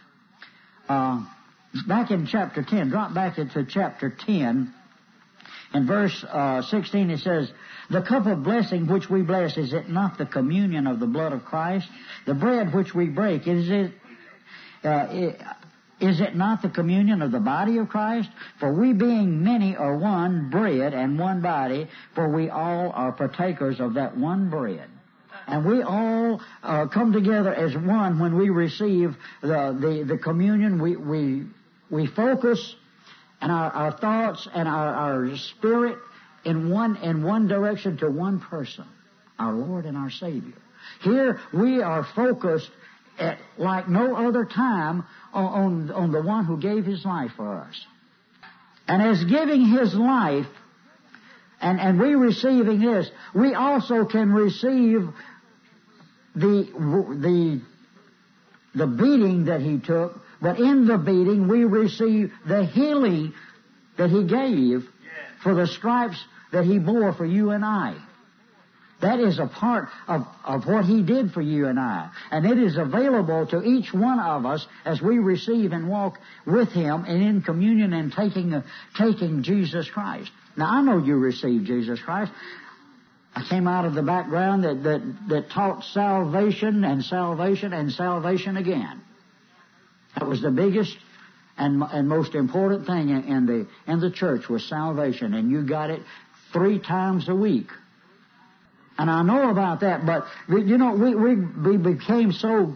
Uh, back in chapter ten, drop back into chapter ten, in verse uh, sixteen it says, the cup of blessing which we bless, is it not the communion of the blood of Christ? The bread which we break, is it, uh, is it not the communion of the body of Christ? For we being many are one bread and one body, for we all are partakers of that one bread. And we all uh, come together as one when we receive the the, the communion. We we we focus and our, our thoughts and our, our spirit in one in one direction to one person, our Lord and our Savior. Here we are focused at like no other time on, on on the one who gave His life for us. And as giving His life, and and we receiving this, we also can receive the the the beating that He took, but in the beating we receive the healing that He gave for the stripes that He bore for you and I. That is a part of, of what He did for you and I. And it is available to each one of us as we receive and walk with Him and in communion and taking, uh, taking Jesus Christ. Now, I know you received Jesus Christ. I came out of the background that, that, that taught salvation and salvation and salvation again. That was the biggest and, and most important thing in, in the in the church was salvation, and you got it three times a week. And I know about that, but we, you know, we, we we became so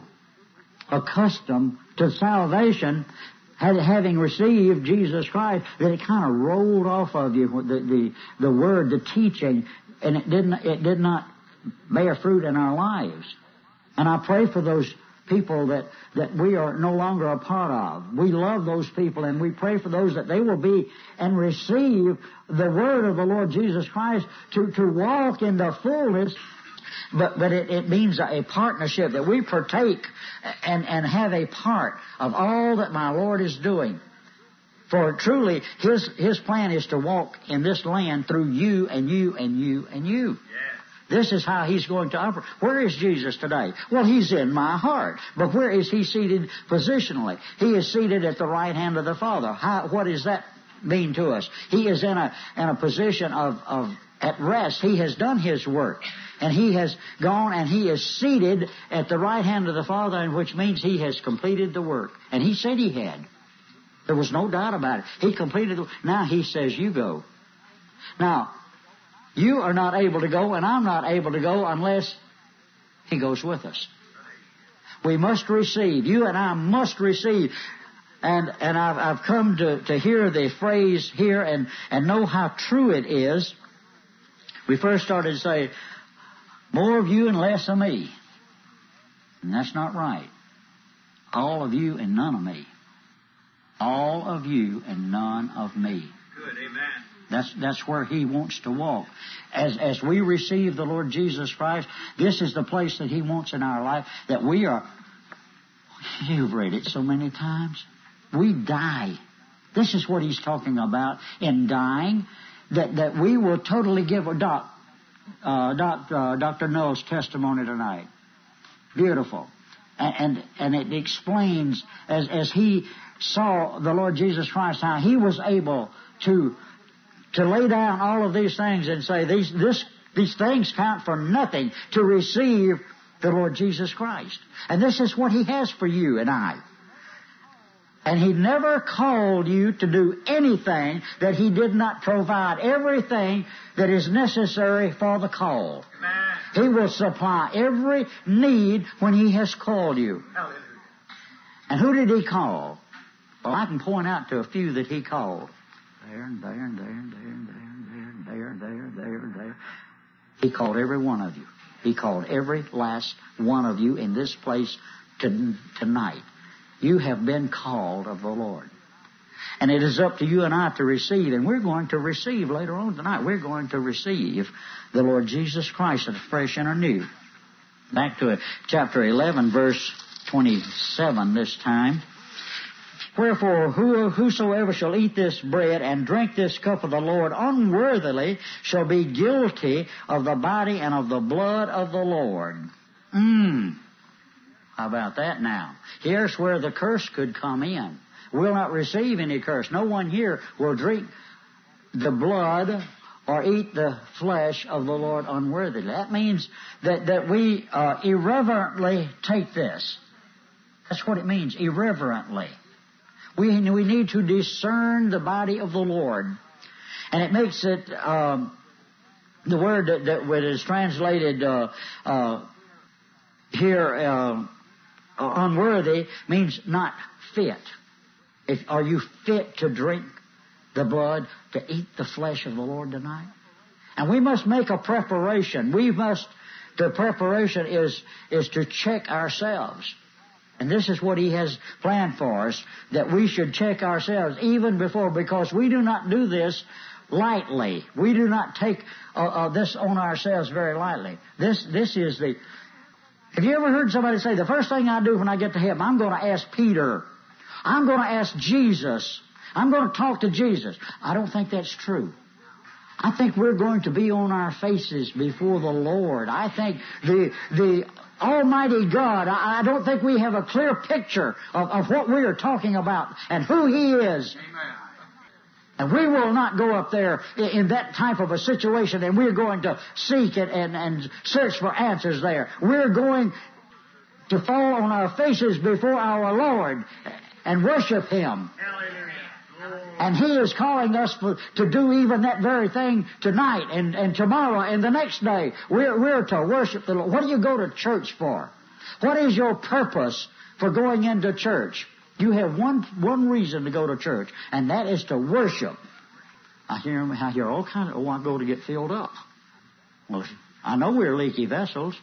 accustomed to salvation, having received Jesus Christ, that it kind of rolled off of you, the the, the word, the teaching. And it didn't, it did not bear fruit in our lives. And I pray for those people that, that we are no longer a part of. We love those people, and we pray for those that they will be and receive the word of the Lord Jesus Christ to, to walk in the fullness. But, but it, it means a partnership, that we partake and, and have a part of all that my Lord is doing. For truly, His His plan is to walk in this land through you and you and you and you. Yes. This is how He's going to operate. Where is Jesus today? Well, He's in my heart. But where is He seated positionally? He is seated at the right hand of the Father. How, what does that mean to us? He is in a in a position of, of at rest. He has done His work. And He has gone and He is seated at the right hand of the Father, which means He has completed the work. And He said He had. There was no doubt about it. He completed it. Now He says, you go. Now, you are not able to go, and I'm not able to go unless He goes with us. We must receive. You and I must receive. And and I've, I've come to, to hear the phrase here and, and know how true it is We first started to say, more of you and less of me. And that's not right. All of you and none of me. All of you and none of me. Good, amen. That's that's where He wants to walk. As as we receive the Lord Jesus Christ, this is the place that He wants in our life, that we are. You've read it so many times. We die. This is what He's talking about in dying, that, that we will totally give a doc, uh, doc, uh, Doctor Null's testimony tonight. Beautiful. And, and, and it explains, as, as he saw the Lord Jesus Christ, how He was able to, to lay down all of these things and say, these, this, these things count for nothing to receive the Lord Jesus Christ. And this is what He has for you and I. And He never called you to do anything that He did not provide everything that is necessary for the call. Amen. He will supply every need when He has called you. Hallelujah. And who did He call? Well, I can point out to a few that He called. There and there and there and there and there and there and there and there and there. He called every one of you. He called every last one of you in this place to, tonight. You have been called of the Lord. And it is up to you and I to receive. And we're going to receive later on tonight. We're going to receive the Lord Jesus Christ afresh and anew. Back to chapter eleven, verse twenty-seven this time. Wherefore, who, whosoever shall eat this bread and drink this cup of the Lord unworthily shall be guilty of the body and of the blood of the Lord. Mmm. How about that now? Here's where the curse could come in. We'll not receive any curse. No one here will drink the blood or eat the flesh of the Lord unworthily. That means that, that we uh, irreverently take this. That's what it means, irreverently. We, we need to discern the body of the Lord. And it makes it, um, the word that, that is translated uh, uh, here, uh, unworthy, means not fit. If, are you fit to drink the blood, to eat the flesh of the Lord tonight? And we must make a preparation. We must, the preparation is, is to check ourselves. And this is what He has planned for us, that we should check ourselves even before, because we do not do this lightly. We do not take uh, uh, this on ourselves very lightly. This, this is the... Have you ever heard somebody say, the first thing I do when I get to heaven, I'm going to ask Peter. I'm going to ask Jesus. I'm going to talk to Jesus. I don't think that's true. I think we're going to be on our faces before the Lord. I think the the Almighty God, I, I don't think we have a clear picture of, of what we are talking about and who He is. Amen. And we will not go up there in, in that type of a situation and we're going to seek it and, and search for answers there. We're going to fall on our faces before our Lord and worship Him. And He is calling us for, to do even that very thing tonight and, and tomorrow and the next day. We're, we're to worship the Lord. What do you go to church for? What is your purpose for going into church? You have one one reason to go to church, and that is to worship. I hear I hear all kinds of, oh, I go to get filled up. Well, I know we're leaky vessels.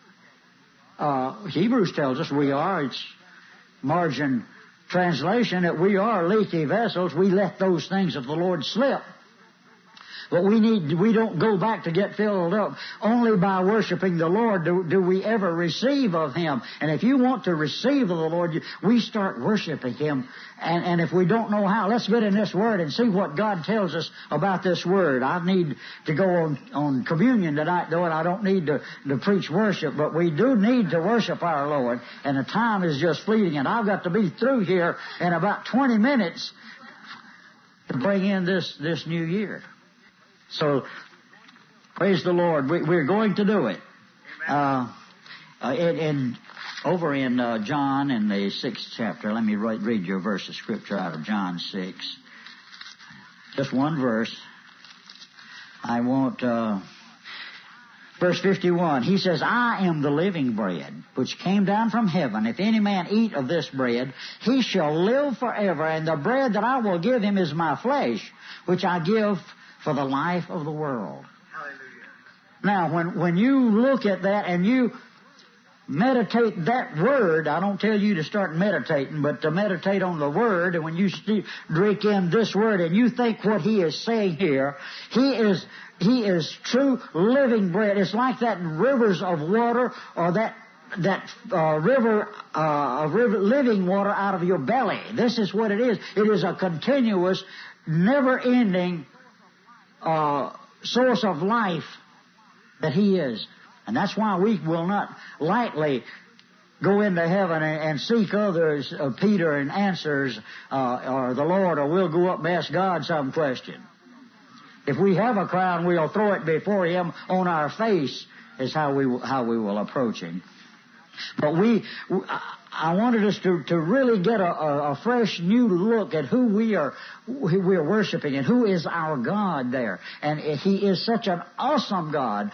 Uh, Hebrews tells us we are. It's margin translation that we are leaky vessels. We let those things of the Lord slip. But we need, we don't go back to get filled up. Only by worshiping the Lord do, do we ever receive of Him. And if you want to receive of the Lord, we start worshiping Him. And, and if we don't know how, let's get in this Word and see what God tells us about this Word. I need to go on, on communion tonight, though, and I don't need to, to preach worship. But we do need to worship our Lord. And the time is just fleeting. And I've got to be through here in about twenty minutes to bring in this, this new year. So, praise the Lord. We, we're going to do it. Uh, uh, in, in, over in uh, John, in the sixth chapter, let me write, read you a verse of Scripture out of John six. Just one verse. I want, uh, verse fifty-one. He says, I am the living bread, which came down from heaven. If any man eat of this bread, he shall live forever. And the bread that I will give him is my flesh, which I give for the life of the world. Hallelujah. Now, when, when you look at that and you meditate that word, I don't tell you to start meditating, but to meditate on the word, and when you st- drink in this word and you think what he is saying here, he is, he is true living bread. It's like that rivers of water or that that uh, river uh, of river, living water out of your belly. This is what it is. It is a continuous, never-ending uh, source of life that he is. And that's why we will not lightly go into heaven and, and seek others, uh, Peter, and answers, uh, or the Lord, or we'll go up and ask God some question. If we have a crown, we'll throw it before him on our face, is how we how we will approach him. But we, I wanted us to, to really get a, a, a fresh new look at who we are, who we are worshiping and who is our God there. And he is such an awesome God.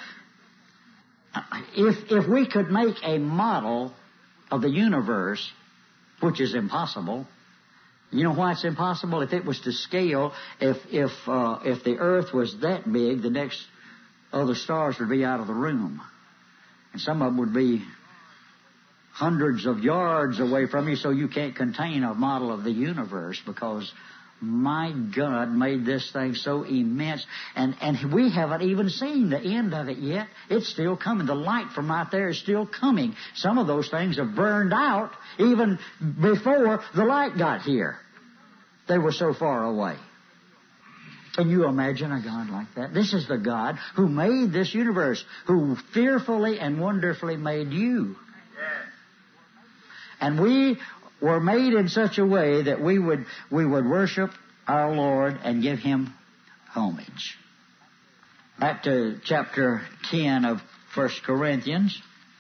If, if we could make a model of the universe, which is impossible, you know why it's impossible? If it was to scale, if, if, uh, if the earth was that big, the next other stars would be out of the room. And some of them would be hundreds of yards away from you, so you can't contain a model of the universe, because my God made this thing so immense, and, and we haven't even seen the end of it yet. It's still coming. The light from out there is still coming. Some of those things have burned out even before the light got here. They were so far away. Can you imagine a God like that? This is the God who made this universe, who fearfully and wonderfully made you. And we were made in such a way that we would we would worship our Lord and give him homage. Back to chapter ten of First Corinthians.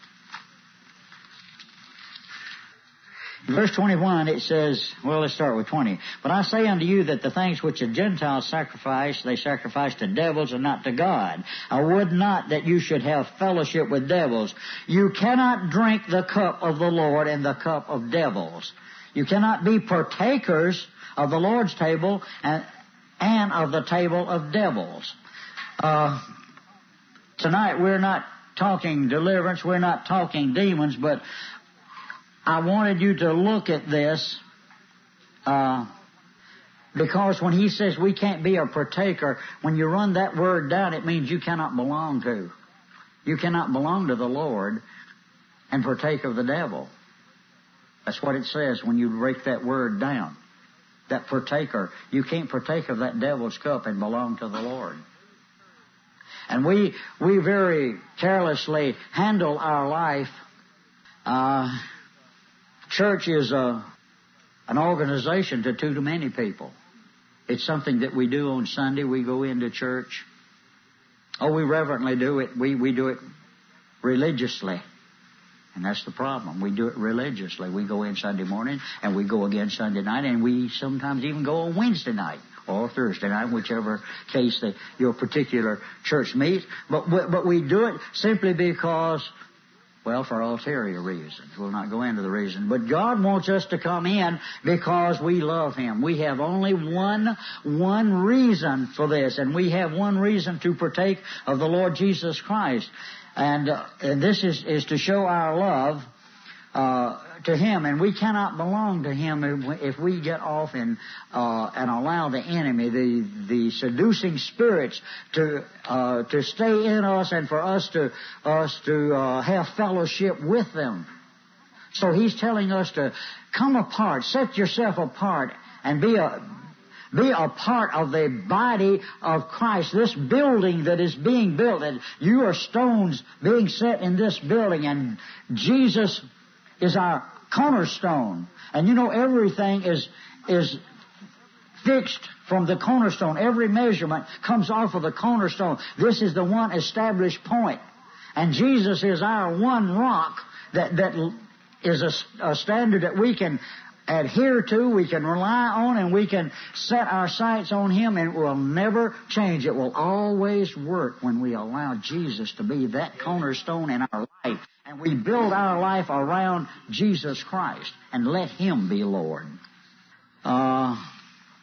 In verse twenty-one it says, well, let's start with twenty. But I say unto you that the things which the Gentiles sacrifice, they sacrifice to devils and not to God. I would not that you should have fellowship with devils. You cannot drink the cup of the Lord and the cup of devils. You cannot be partakers of the Lord's table and, and of the table of devils. Uh, tonight we're not talking deliverance, we're not talking demons, but I wanted you to look at this uh, because when he says we can't be a partaker, when you run that word down, it means you cannot belong to. You cannot belong to the Lord and partake of the devil. That's what it says when you break that word down. That partaker. You can't partake of that devil's cup and belong to the Lord. And we we very carelessly handle our life. Uh, church is a, an organization to too many people. It's something that we do on Sunday. We go into church. Oh, we reverently do it. We, we do it religiously. And that's the problem. We do it religiously. We go in Sunday morning, and we go again Sunday night, and we sometimes even go on Wednesday night or Thursday night, whichever case the, your particular church meets. But, but we do it simply because, well, for ulterior reasons. We'll not go into the reason. But God wants us to come in because we love him. We have only one, one reason for this, and we have one reason to partake of the Lord Jesus Christ. And, uh, and this is, is to show our love uh, to him. And we cannot belong to him if, if we get off and, uh, and allow the enemy, the, the seducing spirits, to uh, to stay in us and for us to us to uh, have fellowship with them. So he's telling us to come apart, set yourself apart, and be a Be a part of the body of Christ, this building that is being built. And you are stones being set in this building, and Jesus is our cornerstone. And you know, everything is is fixed from the cornerstone. Every measurement comes off of the cornerstone. This is the one established point. And Jesus is our one rock that, that is a, a standard that we can adhere to, we can rely on, and we can set our sights on him, and it will never change. It will always work when we allow Jesus to be that cornerstone in our life, and we build our life around Jesus Christ and let him be Lord. Uh,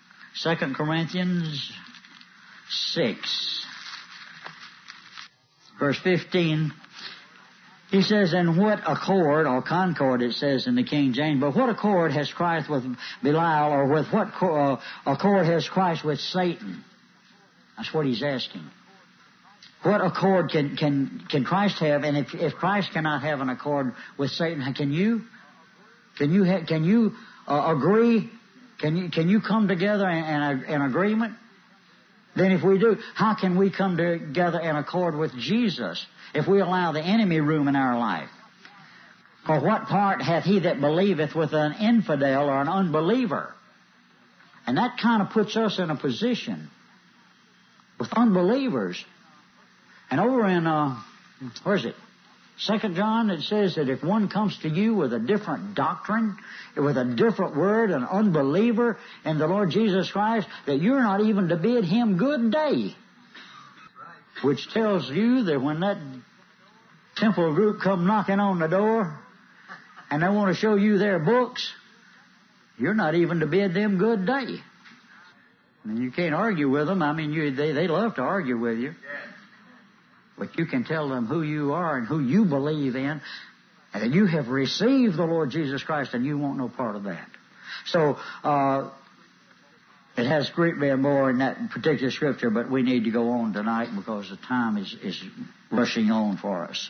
Second Corinthians six. verse fifteen, he says, "And what accord," or concord it says in the King James, "but what accord has Christ with Belial, or with what uh, accord has Christ with Satan?" That's what he's asking. What accord can, can, can Christ have? And if, if Christ cannot have an accord with Satan, can you? Can you, ha- can you uh, agree? Can you, can you come together in, in, in agreement? Then if we do, how can we come together in accord with Jesus if we allow the enemy room in our life? For what part hath he that believeth with an infidel or an unbeliever? And that kind of puts us in a position with unbelievers. And over in, uh, where is it? Second John, it says that if one comes to you with a different doctrine, with a different word, an unbeliever in the Lord Jesus Christ, that you're not even to bid him good day. Which tells you that when that temple group come knocking on the door and they want to show you their books, you're not even to bid them good day. I mean, you can't argue with them. I mean, you, they, they love to argue with you. But you can tell them who you are and who you believe in, and that you have received the Lord Jesus Christ, and you want no part of that. So, uh, it has great bit more in that particular scripture, but we need to go on tonight because the time is, is rushing on for us.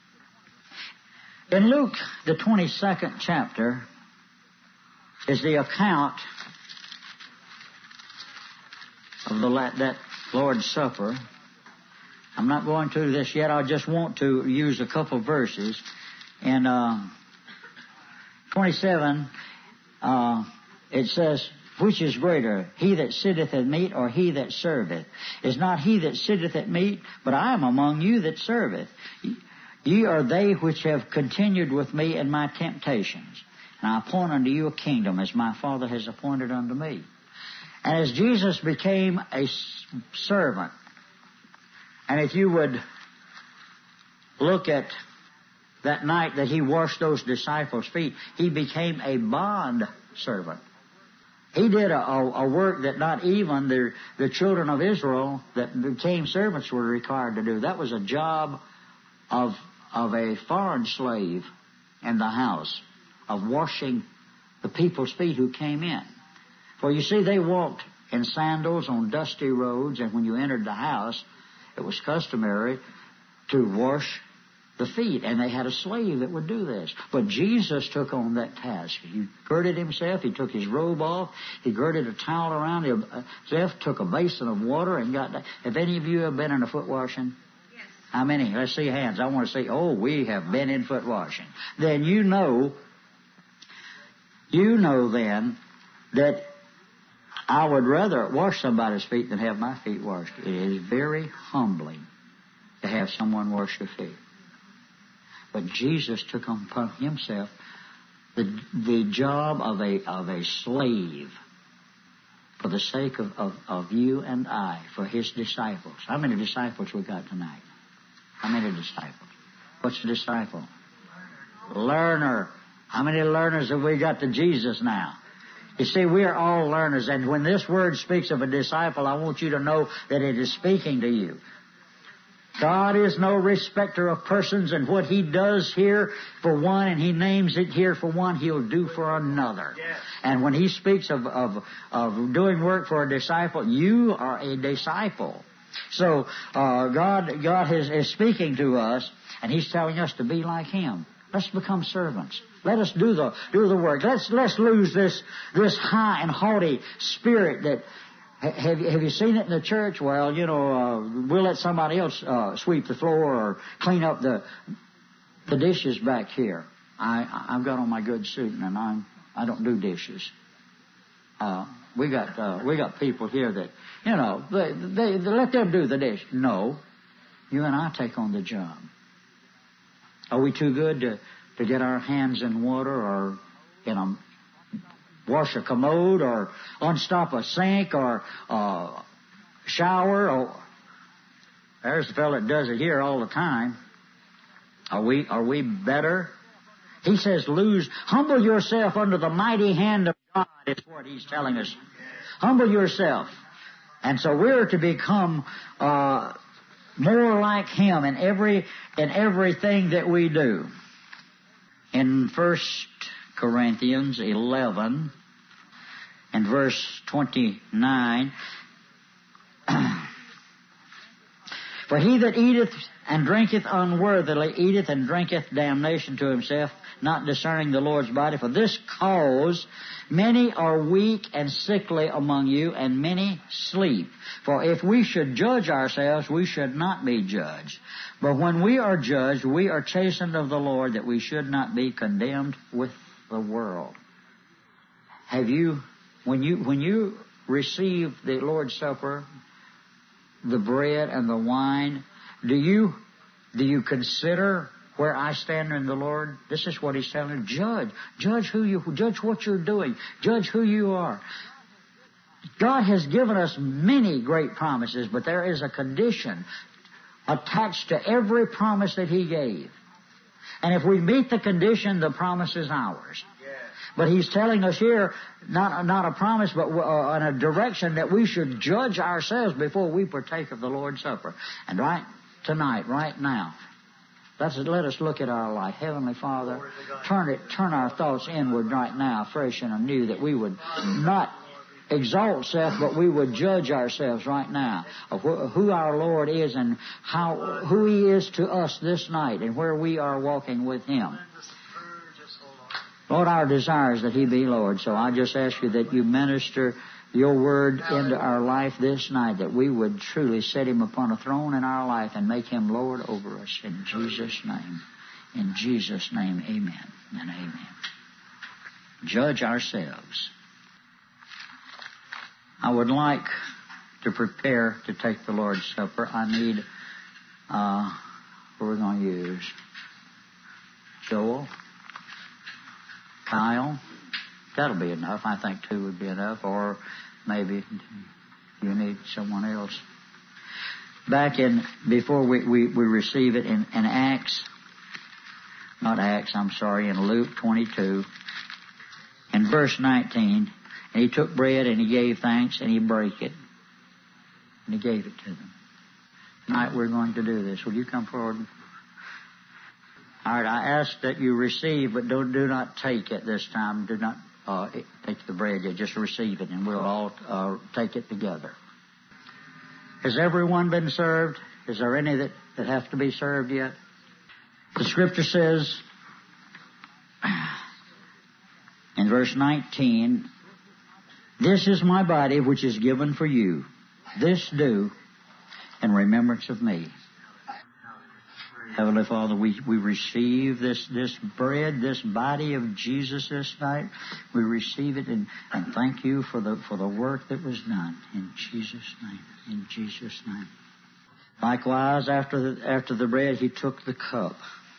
In Luke, the twenty-second chapter, is the account of the that Lord's Supper. I'm not going to this yet. I just want to use a couple verses. In uh, twenty-seven, uh, it says, "Which is greater, he that sitteth at meat or he that serveth? Is not he that sitteth at meat, but I am among you that serveth. Ye are they which have continued with me in my temptations. And I appoint unto you a kingdom, as my Father has appointed unto me." And as Jesus became a servant, and if you would look at that night that he washed those disciples' feet, he became a bond servant. He did a, a, a work that not even the, the children of Israel that became servants were required to do. That was a job of, of a foreign slave in the house, of washing the people's feet who came in. For you see, they walked in sandals on dusty roads, and when you entered the house, it was customary to wash the feet, and they had a slave that would do this. But Jesus took on that task. He girded himself, he took his robe off, he girded a towel around himself, took a basin of water, and got that. Have any of you ever been in a foot washing? Yes. How many? Let's see hands. I want to see, oh, we have been in foot washing. Then you know, you know then that I would rather wash somebody's feet than have my feet washed. It is very humbling to have someone wash your feet. But Jesus took upon himself the, the job of a, of a slave for the sake of, of, of you and I, for his disciples. How many disciples we got tonight? How many disciples? What's a disciple? Learner. How many learners have we got to Jesus now? You see, we are all learners, and when this word speaks of a disciple, I want you to know that it is speaking to you. God is no respecter of persons, and what he does here for one, and he names it here for one, he'll do for another. Yes. And when he speaks of, of, of doing work for a disciple, you are a disciple. So uh, God, God is, is speaking to us, and he's telling us to be like him. Let's become servants. Let us do the do the work. Let's let's lose this this high and haughty spirit that. Have you, have you seen it in the church? Well, you know, uh, we'll let somebody else uh, sweep the floor or clean up the the dishes back here. I I've got on my good suit and I'm I don't do dishes. Uh, we got uh, we got people here that you know they, they they let them do the dish. No, you and I take on the job. Are we too good to to get our hands in water or in a wash a commode or unstop a sink or uh, shower? Or there's the fellow that does it here all the time. Are we are we better? He says, lose, humble yourself under the mighty hand of God is what he's telling us. Humble yourself. And so we're to become uh, more like Him in every in everything that we do. In First Corinthians eleven and verse twenty-nine, for he that eateth and drinketh unworthily eateth and drinketh damnation to himself, not discerning the Lord's body. For this cause many are weak and sickly among you, and many sleep. For if we should judge ourselves, we should not be judged. But when we are judged, we are chastened of the Lord, that we should not be condemned with the world. Have you, when you when you receive the Lord's Supper, the bread and the wine, do you do you consider where I stand in the Lord? This is what He's telling you. Judge. Judge who you, judge what you're doing. Judge who you are. God has given us many great promises, but there is a condition attached to every promise that He gave. And if we meet the condition, the promise is ours. But He's telling us here, not, not a promise, but uh, in a direction that we should judge ourselves before we partake of the Lord's Supper. And right tonight, right now, let's, let us look at our life. Heavenly Father, turn it, turn our thoughts inward right now, fresh and anew, that we would not exalt self, but we would judge ourselves right now of wh- who our Lord is and how who He is to us this night and where we are walking with Him. Lord, our desire is that He be Lord. So I just ask you that you minister your word into our life this night, that we would truly set Him upon a throne in our life and make Him Lord over us. In Jesus' name. In Jesus' name, amen and amen. Judge ourselves. I would like to prepare to take the Lord's Supper. I need, uh, what we're going to use? Joel. Kyle, that'll be enough. I think two would be enough, or maybe you need someone else. Back in, before we, we, we receive it in, in Acts, not Acts, I'm sorry, in Luke twenty-two, in verse nineteen, and He took bread and He gave thanks and He brake it, and He gave it to them. Tonight we're going to do this. Will you come forward? All right, I ask that you receive, but don't, do not take it this time. Do not uh, take the bread. You just receive it, and we'll all uh, take it together. Has everyone been served? Is there any that, that have to be served yet? The Scripture says in verse nineteen, this is my body which is given for you. This do in remembrance of me. Heavenly Father, we, we receive this, this bread, this body of Jesus this night. We receive it and, and thank you for the for the work that was done. In Jesus' name. In Jesus' name. Likewise, after the, after the bread, He took the cup.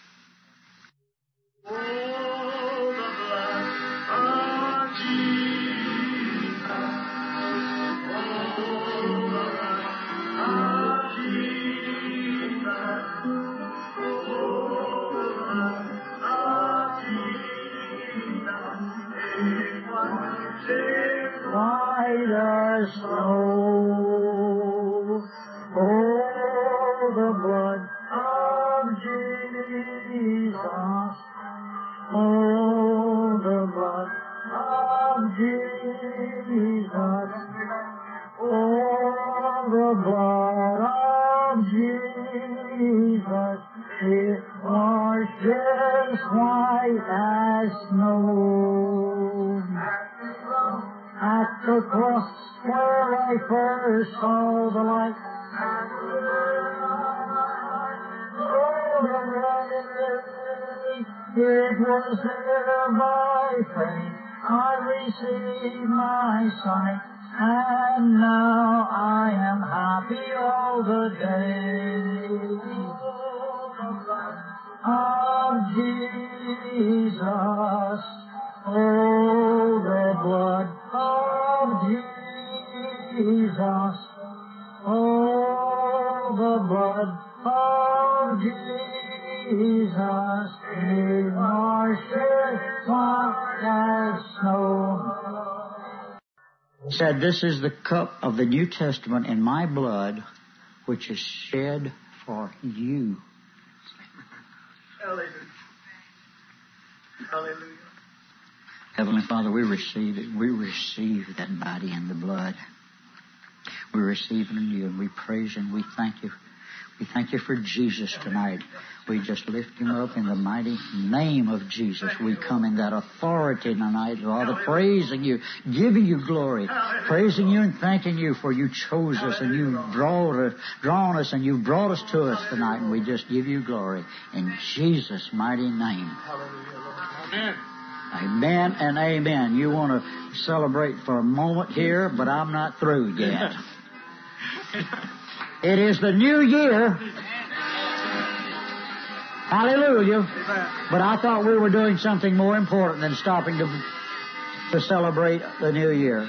It was there by faith I received my sight, and now I am happy all the days of Jesus. Oh, the blood of Jesus. Oh, the blood of Jesus. It washes white as snow. He said, this is the cup of the New Testament in my blood, which is shed for you. Hallelujah. Hallelujah. Heavenly Father, we receive it. We receive that body and the blood. We receive it in you, and we praise you and we thank you. We thank you for Jesus tonight. We just lift him up in the mighty name of Jesus. We come in that authority tonight, Father, praising you, giving you glory, praising you and thanking you for you chose us and you brought us, drawn us and you brought us to us tonight, and we just give you glory in Jesus' mighty name. Amen. Amen and amen. You want to celebrate for a moment here, but I'm not through yet. It is the new year. Hallelujah. But I thought we were doing something more important than stopping to to celebrate the new year.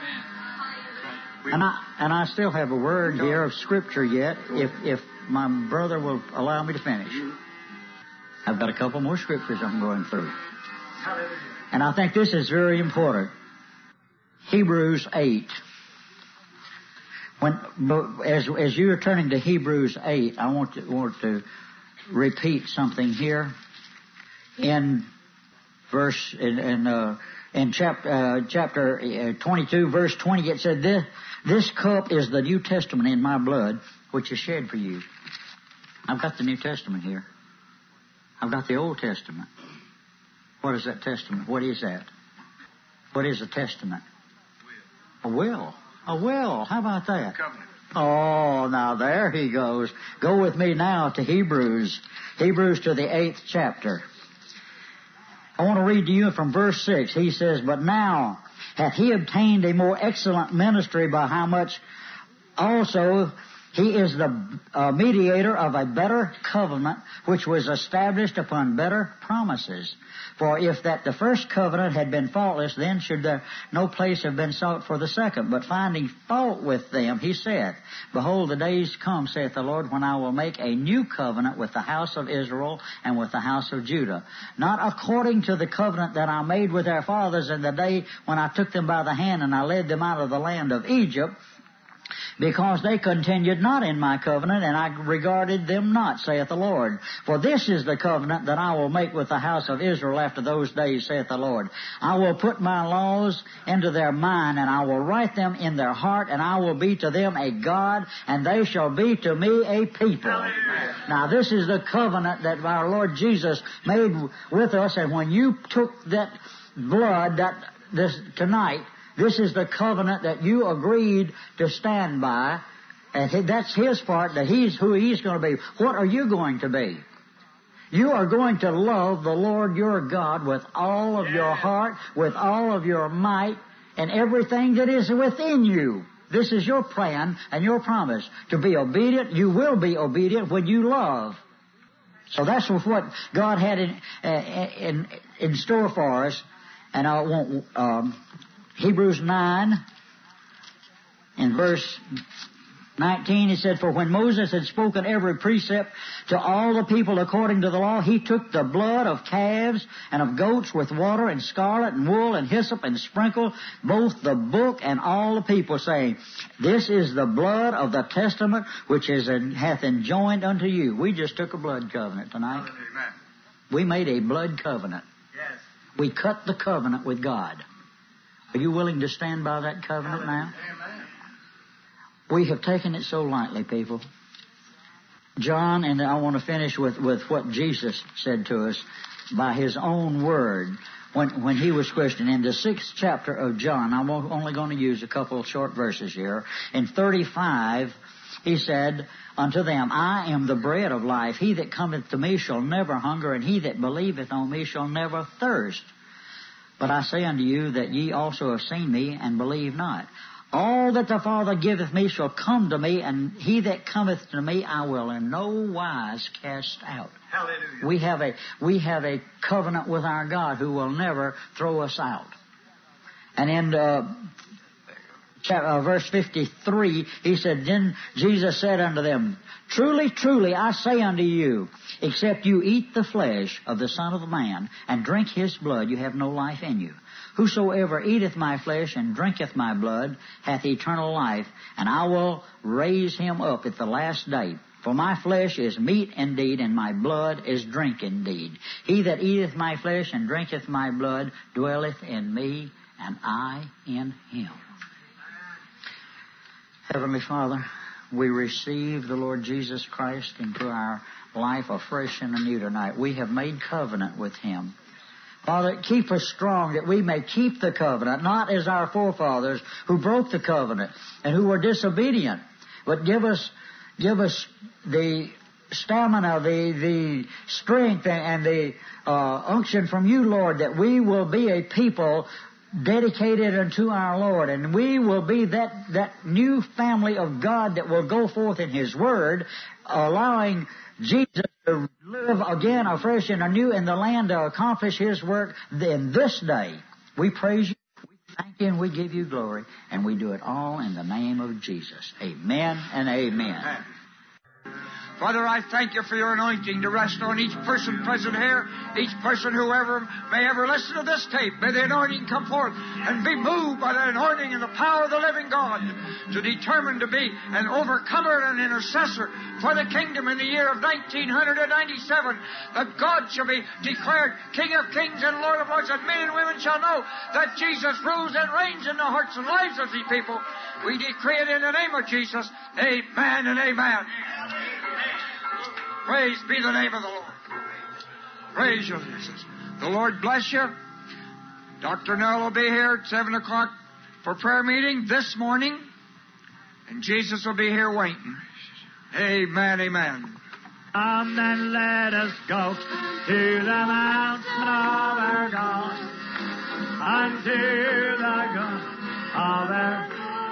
And I and I still have a word here of Scripture yet, if if my brother will allow me to finish. I've got a couple more scriptures I'm going through. And I think this is very important. Hebrews eight. When, as, as you are turning to Hebrews eight, I want to, want to repeat something here. In verse, in, in, uh, in chap, uh, chapter twenty-two, verse twenty, it said, this, this cup is the New Testament in my blood, which is shed for you. I've got the New Testament here. I've got the Old Testament. What is that testament? What is that? What is a testament? A will. A will. How about that? Covenant. Oh, now there he goes. Go with me now to Hebrews. Hebrews to the eighth chapter. I want to read to you from verse six. He says, but now hath he obtained a more excellent ministry, by how much also he is the uh, mediator of a better covenant, which was established upon better promises. For if that the first covenant had been faultless, then should there no place have been sought for the second. But finding fault with them, he said, behold, the days come, saith the Lord, when I will make a new covenant with the house of Israel and with the house of Judah, not according to the covenant that I made with their fathers in the day when I took them by the hand and I led them out of the land of Egypt, because they continued not in my covenant, and I regarded them not, saith the Lord. For this is the covenant that I will make with the house of Israel after those days, saith the Lord. I will put my laws into their mind, and I will write them in their heart, and I will be to them a God, and they shall be to me a people. Now this is the covenant that our Lord Jesus made with us, and when you took that blood that this tonight, this is the covenant that you agreed to stand by, and that's his part, that he's who he's going to be. What are you going to be? You are going to love the Lord your God with all of your heart, with all of your might, and everything that is within you. This is your plan and your promise. To be obedient, you will be obedient when you love. So that's what God had in, in, in store for us. And I won't... Um, Hebrews nine, in verse nineteen, he said, for when Moses had spoken every precept to all the people according to the law, he took the blood of calves and of goats with water and scarlet and wool and hyssop and sprinkled both the book and all the people, saying, this is the blood of the testament which is in, hath enjoined unto you. We just took a blood covenant tonight. Amen. We made a blood covenant. Yes. We cut the covenant with God. Are you willing to stand by that covenant now? Amen. We have taken it so lightly, people. John, and I want to finish with, with what Jesus said to us by his own word when, when he was questioned. In the sixth chapter of John, I'm only going to use a couple of short verses here. In thirty-five, he said unto them, I am the bread of life. He that cometh to me shall never hunger, and he that believeth on me shall never thirst. But I say unto you that ye also have seen me, and believe not. All that the Father giveth me shall come to me, and he that cometh to me I will in no wise cast out. Hallelujah. We have a we have a covenant with our God who will never throw us out. And in uh, chapter, uh, verse fifty-three, he said, then Jesus said unto them, truly, truly, I say unto you, except you eat the flesh of the Son of Man and drink his blood, you have no life in you. Whosoever eateth my flesh and drinketh my blood hath eternal life, and I will raise him up at the last day. For my flesh is meat indeed, and my blood is drink indeed. He that eateth my flesh and drinketh my blood dwelleth in me, and I in him. Heavenly Father, we receive the Lord Jesus Christ into our life afresh and anew tonight. We have made covenant with him. Father, keep us strong that we may keep the covenant, not as our forefathers who broke the covenant and who were disobedient, but give us give us the stamina, the the strength and the uh, unction from you, Lord, that we will be a people dedicated unto our Lord, and we will be that, that new family of God that will go forth in his word, allowing Jesus to live again afresh and anew in the land to accomplish his work in this day. We praise you, we thank you, and we give you glory, and we do it all in the name of Jesus. Amen and amen. Amen. Father, I thank you for your anointing to rest on each person present here, each person whoever may ever listen to this tape. May the anointing come forth and be moved by the anointing and the power of the living God to determine to be an overcomer and an intercessor for the kingdom in the year of nineteen ninety-seven, that God shall be declared King of kings and Lord of lords, and men and women shall know that Jesus rules and reigns in the hearts and lives of these people. We decree it in the name of Jesus. Amen and amen. Praise be the name of the Lord. Praise you, Jesus. The Lord bless you. Doctor Nell will be here at seven o'clock for prayer meeting this morning. And Jesus will be here waiting. Amen, amen. Come and let us go to the mountain of our God, unto the God of our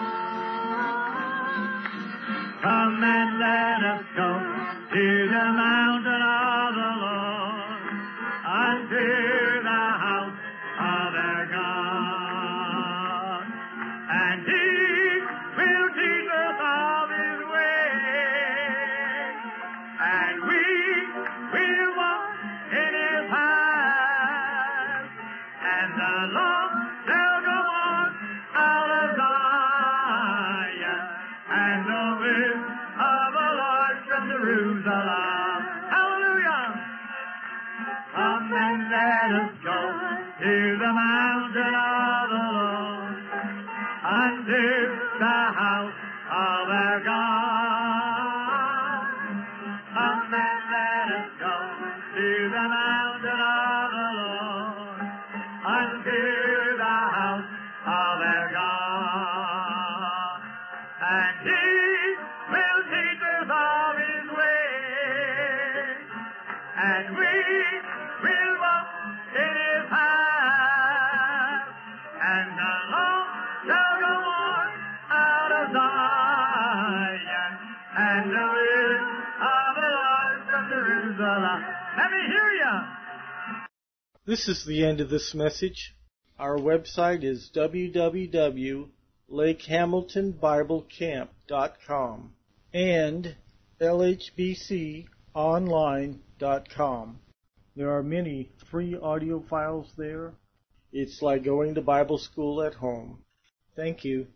Come and let us go to the mountain of the Lord, unto the house of our God. And he will teach us of his way, and we will walk in his paths, and the Lord shall go on out of Zion, and the will of the Lord from Jerusalem. Hallelujah! Come and let us go to the mountain of the Lord, unto the house of our God. Come and let us go to the mountain of the Lord, unto the house of our God. And he will teach us of his way, and we will walk in his path, and the Lord shall go on out of Zion, and the will of the Lord from Jerusalem. Let me hear you. This is the end of this message. Our website is w w w dot lake hamilton bible camp dot com and l h b c online dot com. There are many free audio files there. It's like going to Bible school at home. Thank you.